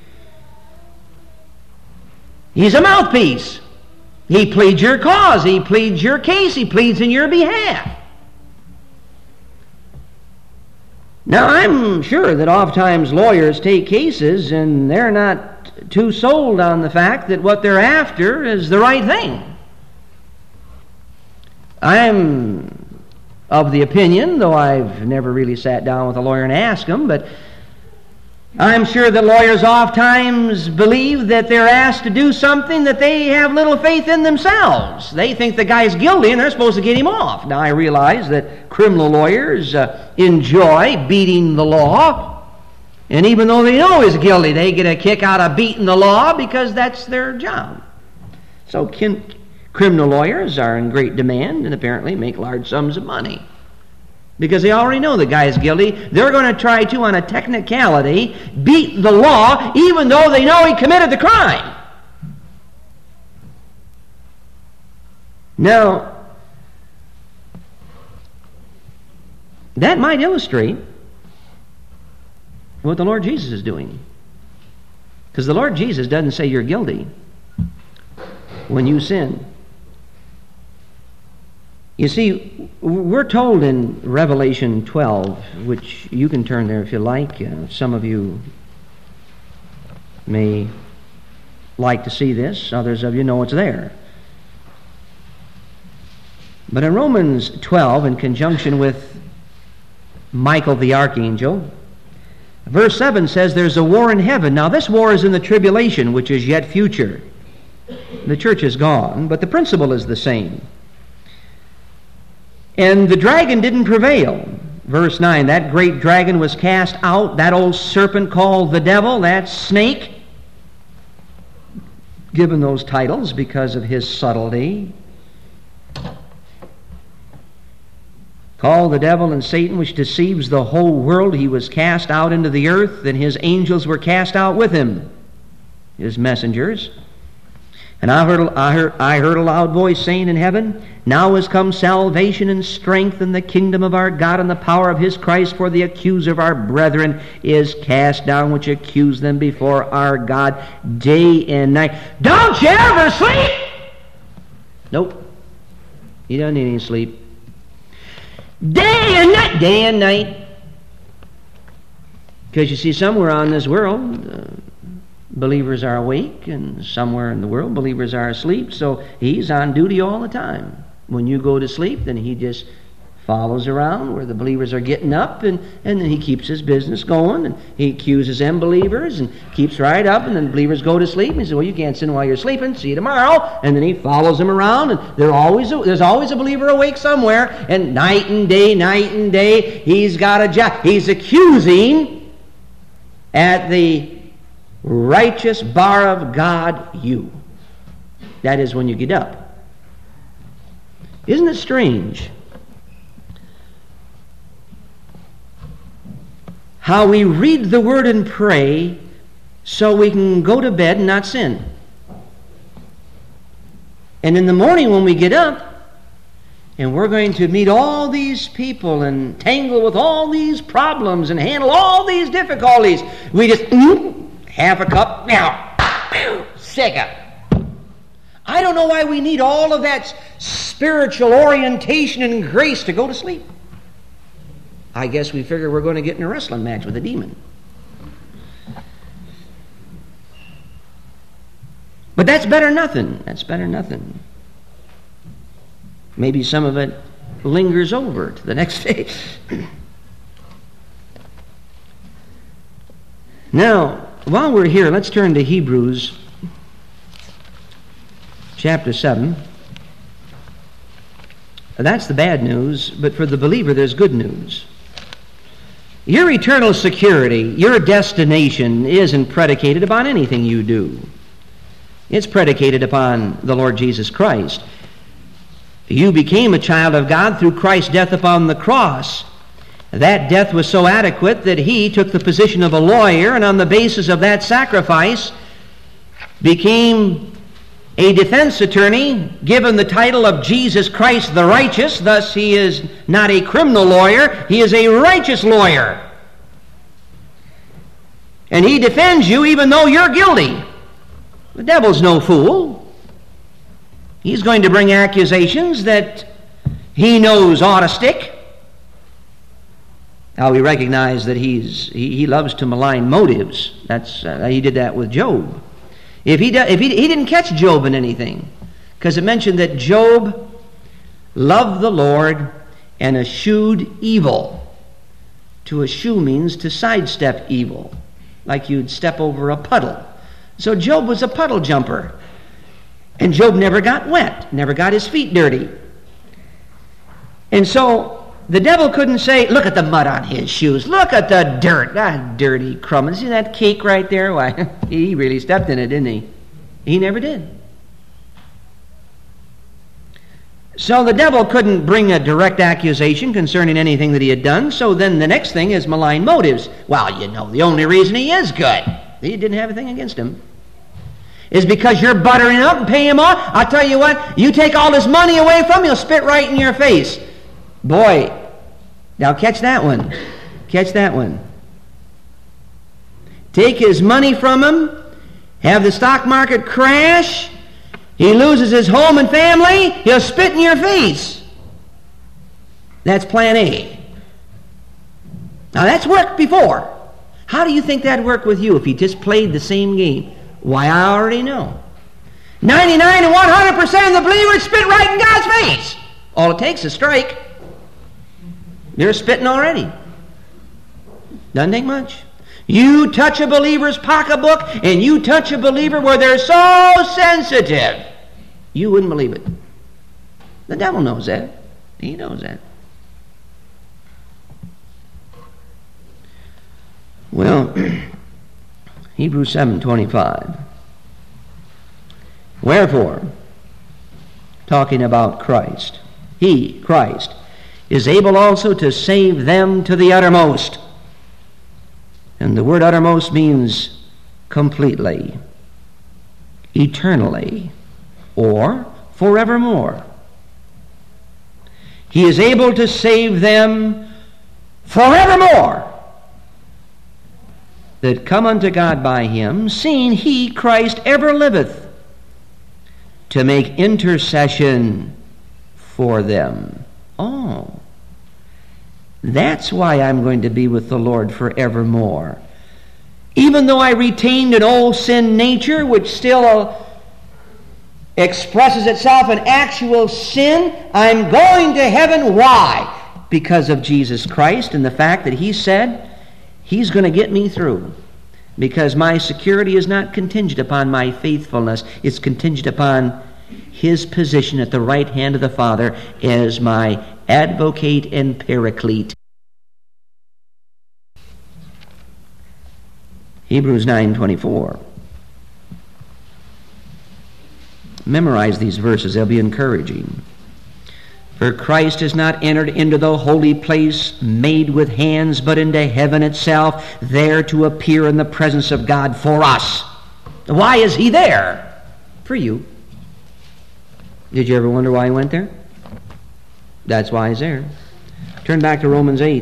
A: He's a mouthpiece. He pleads your cause. He pleads your case. He pleads in your behalf. Now, I'm sure that oftentimes lawyers take cases and they're not too sold on the fact that what they're after is the right thing. I'm of the opinion, though I've never really sat down with a lawyer and asked him, but I'm sure that lawyers oftentimes believe that they're asked to do something that they have little faith in themselves. They think the guy's guilty and they're supposed to get him off. Now, I realize that criminal lawyers uh, enjoy beating the law, and even though they know he's guilty, they get a kick out of beating the law because that's their job. So kin- criminal lawyers are in great demand and apparently make large sums of money. Because they already know the guy is guilty. They're going to try to, on a technicality, beat the law even though they know he committed the crime. Now, that might illustrate what the Lord Jesus is doing. Because the Lord Jesus doesn't say you're guilty when you sin. You see, we're told in Revelation twelve, which you can turn there if you like. Uh, some of you may like to see this. Others of you know it's there. But in Romans twelve, in conjunction with Michael the archangel, verse seven says there's a war in heaven. Now this war is in the tribulation, which is yet future. The church is gone, but the principle is the same. And the dragon didn't prevail. Verse nine, that great dragon was cast out, that old serpent called the devil, that snake, given those titles because of his subtlety. called the devil and Satan, which deceives the whole world. He was cast out into the earth, and his angels were cast out with him, his messengers. And I heard, I heard, I heard a loud voice saying in heaven, Now is come salvation and strength in the kingdom of our God and the power of his Christ, for the accuser of our brethren is cast down, which accused them before our God day and night. Don't you ever sleep! Nope. He doesn't need any sleep. Day and night, day and night. Because you see, somewhere on this world, uh, believers are awake, and somewhere in the world, believers are asleep. So he's on duty all the time. When you go to sleep, then he just follows around where the believers are getting up, and, and then he keeps his business going, and he accuses them believers, and keeps right up, and then the believers go to sleep, and he says, well, you can't sin while you're sleeping, see you tomorrow, and then he follows them around, and they're always a, there's always a believer awake somewhere, and night and day, night and day, he's got a job. He's accusing at the righteous bar of God you. That is when you get up. Isn't it strange how we read the Word and pray so we can go to bed and not sin? And in the morning when we get up and we're going to meet all these people and tangle with all these problems and handle all these difficulties, we just half a cup, now, second. I don't know why we need all of that spiritual orientation and grace to go to sleep. I guess we figure we're going to get in a wrestling match with a demon. But that's better than nothing. That's better than nothing. Maybe some of it lingers over to the next day. Now, while we're here, let's turn to Hebrews chapter seven. That's the bad news, but for the believer there's good news. Your eternal security, your destination, isn't predicated upon anything you do. It's predicated upon the Lord Jesus Christ. You became a child of God through Christ's death upon the cross. That death was so adequate that he took the position of a lawyer, and on the basis of that sacrifice became a defense attorney, given the title of Jesus Christ the Righteous. Thus he is not a criminal lawyer, he is a righteous lawyer. And he defends you even though you're guilty. The devil's no fool. He's going to bring accusations that he knows ought to stick. Now we recognize that he's he, he loves to malign motives. That's uh, he did that with Job. If he do, if he, he didn't catch Job in anything, because it mentioned that Job loved the Lord and eschewed evil. To eschew means to sidestep evil, like you'd step over a puddle. So Job was a puddle jumper, and Job never got wet, never got his feet dirty. And so the devil couldn't say, look at the mud on his shoes, look at the dirt, that dirty crumb. See that cake right there? Why, he really stepped in it, didn't he? He never did. So the devil couldn't bring a direct accusation concerning anything that he had done, so then the next thing is malign motives. Well, you know, the only reason he is good, he didn't have anything against him, is because you're buttering up and paying him off. I'll tell you what, you take all this money away from him, he'll spit right in your face. Boy, now catch that one. Catch that one. Take his money from him, have the stock market crash, he loses his home and family, he'll spit in your face. That's plan A. Now that's worked before. How do you think that'd work with you if he just played the same game? Why, I already know. ninety-nine to one hundred percent of the believers spit right in God's face. All it takes is a strike. They're spitting already. Doesn't take much. You touch a believer's pocketbook and you touch a believer where they're so sensitive, you wouldn't believe it. The devil knows that. He knows that. Well, Hebrews seven twenty-five. Wherefore, talking about Christ, he, Christ, is able also to save them to the uttermost. And the word uttermost means completely, eternally, or forevermore. He is able to save them forevermore that come unto God by him, seeing he, Christ, ever liveth to make intercession for them. Oh, that's why I'm going to be with the Lord forevermore. Even though I retained an old sin nature, which still uh, expresses itself in actual sin, I'm going to heaven. Why? Because of Jesus Christ and the fact that he said he's going to get me through. Because my security is not contingent upon my faithfulness. It's contingent upon his position at the right hand of the Father as my advocate and paraclete. Hebrews nine twenty-four. Memorize these verses. They'll be encouraging. For Christ has not entered into the holy place made with hands, but into heaven itself, there to appear in the presence of God for us. Why is he there? For you. Did you ever wonder why he went there? That's why he's there. Turn back to Romans eight.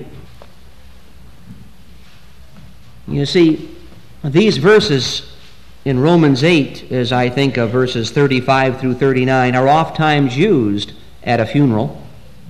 A: You see, these verses in Romans eight, as I think of verses thirty-five through thirty-nine, are oft times used at a funeral.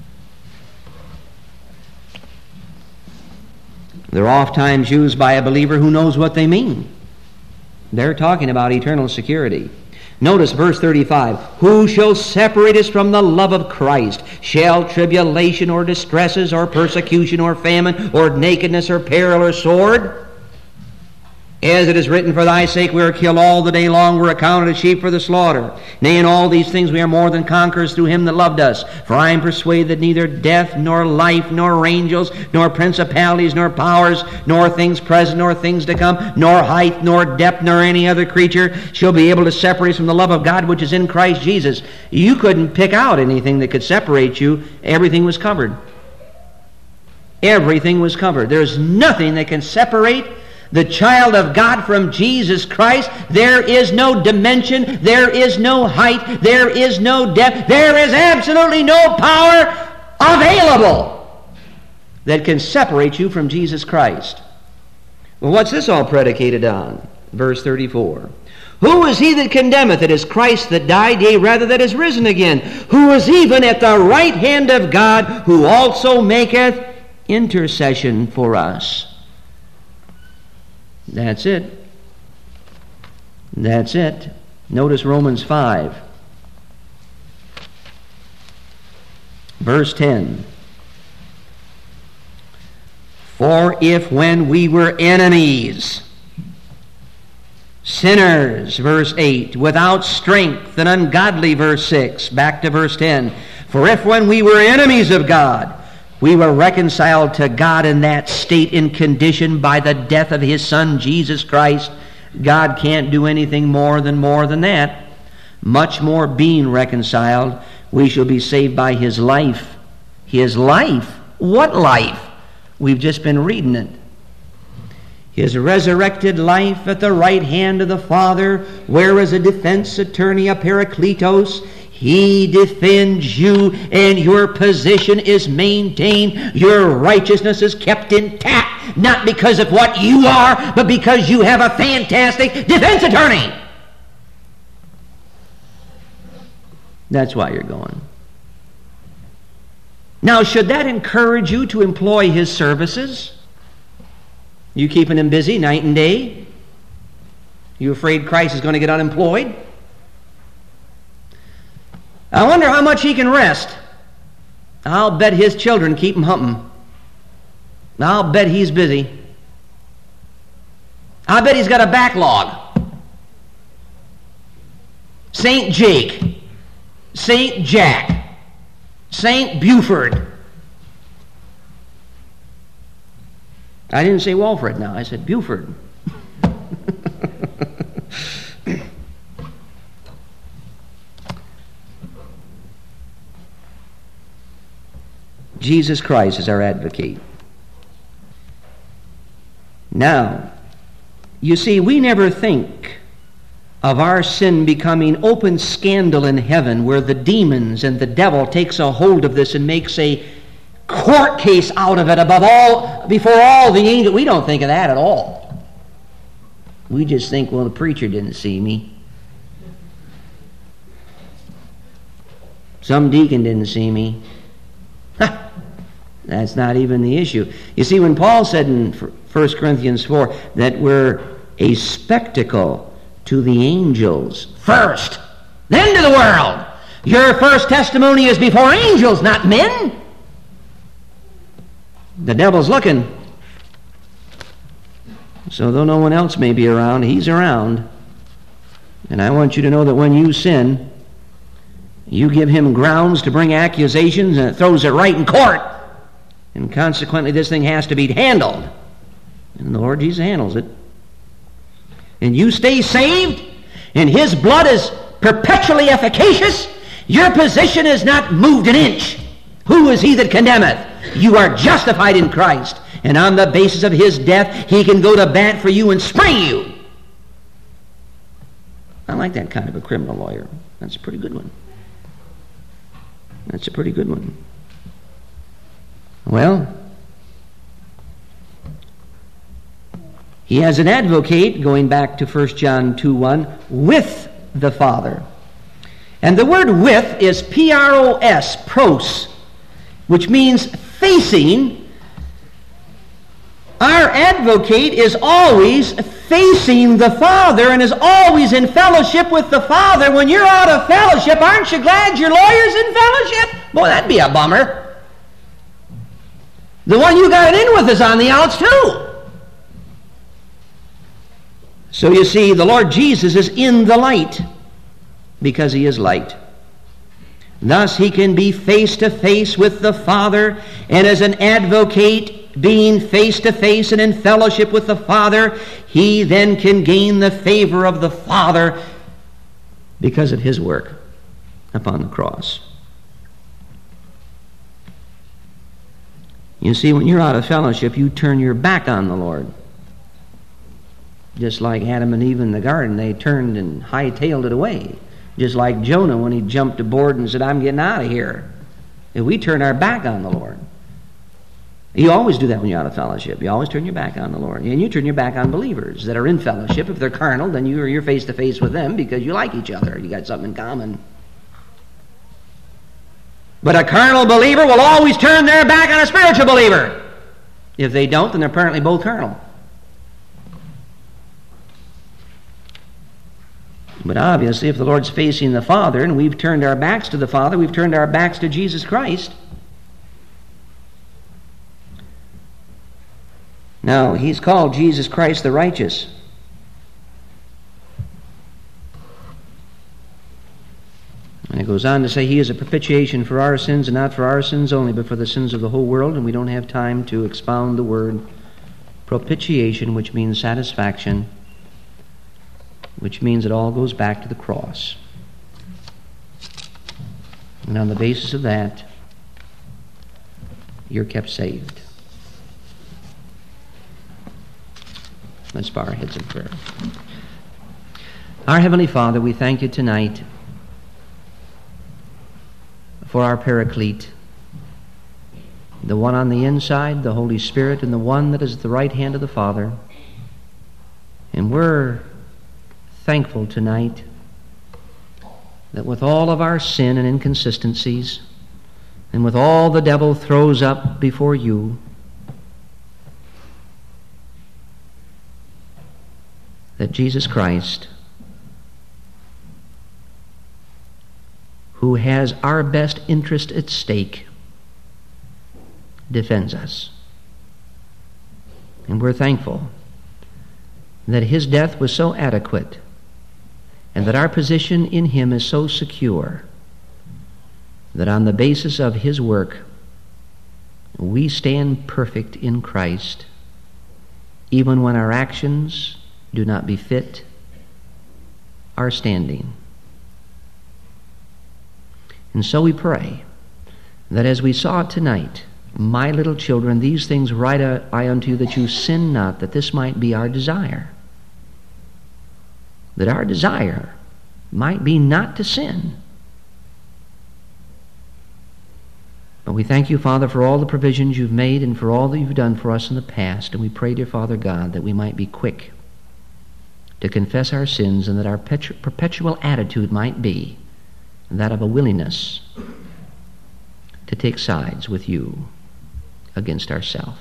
A: They're oft times used by a believer who knows what they mean. They're talking about eternal security. Notice verse thirty-five. Who shall separate us from the love of Christ? Shall tribulation or distresses or persecution or famine or nakedness or peril or sword? As it is written, for thy sake we are killed all the day long, we are accounted as sheep for the slaughter. Nay, in all these things we are more than conquerors through him that loved us. For I am persuaded that neither death, nor life, nor angels, nor principalities, nor powers, nor things present, nor things to come, nor height, nor depth, nor any other creature shall be able to separate us from the love of God which is in Christ Jesus. You couldn't pick out anything that could separate you. Everything was covered. Everything was covered. There's nothing that can separate the child of God from Jesus Christ. There is no dimension, there is no height, there is no depth, there is absolutely no power available that can separate you from Jesus Christ. Well, what's this all predicated on? Verse thirty-four. Who is he that condemneth? It is Christ that died, yea, rather that is risen again, who is even at the right hand of God, who also maketh intercession for us. That's it. That's it. Notice Romans five. Verse ten. For if when we were enemies, sinners, verse eight, without strength and ungodly, verse six, back to verse ten. For if when we were enemies of God, we were reconciled to God in that state and condition by the death of his Son, Jesus Christ. God can't do anything more than more than that. Much more being reconciled, we shall be saved by his life. His life? What life? We've just been reading it. His resurrected life at the right hand of the Father, where as a defense attorney, a parakletos, he defends you, and your position is maintained. Your righteousness is kept intact, not because of what you are, but because you have a fantastic defense attorney. That's why you're going. Now, should that encourage you to employ his services? You keeping him busy night and day? You afraid Christ is going to get unemployed? I wonder how much he can rest. I'll bet his children keep him humping. I'll bet he's busy. I bet he's got a backlog. Saint Jake, Saint Jack, Saint Buford. I didn't say Walfred now, I said Buford. Jesus Christ is our advocate. Now, you see, we never think of our sin becoming open scandal in heaven where the demons and the devil takes a hold of this and makes a court case out of it above all, before all the angels. We don't think of that at all. We just think, well, the preacher didn't see me. Some deacon didn't see me. Ha! That's not even the issue. You see, when Paul said in First Corinthians four that we're a spectacle to the angels first, then to the world. Your first testimony is before angels, not men. The devil's looking. So though no one else may be around, he's around. And I want you to know that when you sin, you give him grounds to bring accusations, and it throws it right in court. And consequently, this thing has to be handled. And the Lord Jesus handles it. And you stay saved, and his blood is perpetually efficacious, your position is not moved an inch. Who is he that condemneth? You are justified in Christ. And on the basis of his death, he can go to bat for you and spring you. I like that kind of a criminal lawyer. That's a pretty good one. That's a pretty good one. Well, he has an advocate, going back to First John two one, with the Father. And the word with is P R O S, pros, which means facing. Our advocate is always facing the Father and is always in fellowship with the Father. When you're out of fellowship, aren't you glad your lawyer's in fellowship? Boy, that'd be a bummer. The one you got it in with is on the outs too. So you see, the Lord Jesus is in the light because he is light. Thus he can be face to face with the Father, and as an advocate being face to face and in fellowship with the Father, he then can gain the favor of the Father because of his work upon the cross. You see, when you're out of fellowship, you turn your back on the Lord. Just like Adam and Eve in the garden, they turned and hightailed it away. Just like Jonah when he jumped aboard and said, I'm getting out of here. And we turn our back on the Lord. You always do that when you're out of fellowship. You always turn your back on the Lord. And you turn your back on believers that are in fellowship. If they're carnal, then you're, you're face to face with them because you like each other. You got something in common. But a carnal believer will always turn their back on a spiritual believer. If they don't, then they're apparently both carnal. But obviously, if the Lord's facing the Father and we've turned our backs to the Father, we've turned our backs to Jesus Christ. Now, he's called Jesus Christ the righteous. And it goes on to say he is a propitiation for our sins, and not for our sins only, but for the sins of the whole world. And we don't have time to expound the word propitiation, which means satisfaction, which means it all goes back to the cross. And on the basis of that, you're kept saved. Let's bow our heads in prayer. Our Heavenly Father, we thank you tonight for our Paraclete, the one on the inside, the Holy Spirit, and the one that is at the right hand of the Father. And we're thankful tonight that with all of our sin and inconsistencies, and with all the devil throws up before you, that Jesus Christ, who has our best interest at stake, defends us. And we're thankful that his death was so adequate and that our position in him is so secure that on the basis of his work we stand perfect in Christ, even when our actions do not befit our standing. And so we pray that as we saw tonight, My little children, these things write I unto you, that you sin not, that this might be our desire. That our desire might be not to sin. But we thank you, Father, for all the provisions you've made and for all that you've done for us in the past. And we pray, dear Father God, that we might be quick to confess our sins, and that our perpetual attitude might be that of a willingness to take sides with you against ourselves.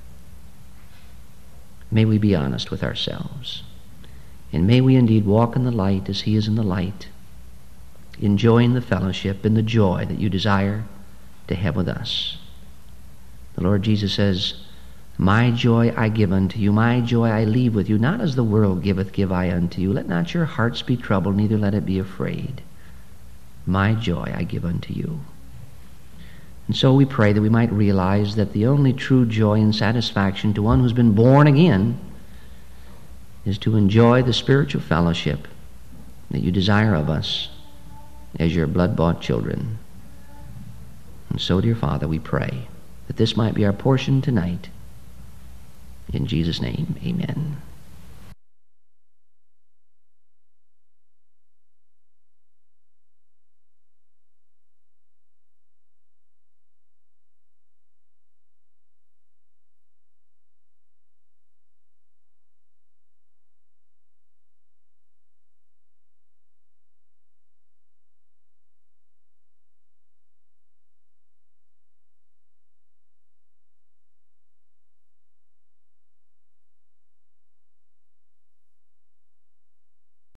A: May we be honest with ourselves. And may we indeed walk in the light as he is in the light, enjoying the fellowship and the joy that you desire to have with us. The Lord Jesus says, my joy I give unto you, my joy I leave with you, not as the world giveth give I unto you. Let not your hearts be troubled, neither let it be afraid. My joy I give unto you. And so we pray that we might realize that the only true joy and satisfaction to one who's been born again is to enjoy the spiritual fellowship that you desire of us as your blood-bought children. And so, dear Father, we pray that this might be our portion tonight. In Jesus' name, amen.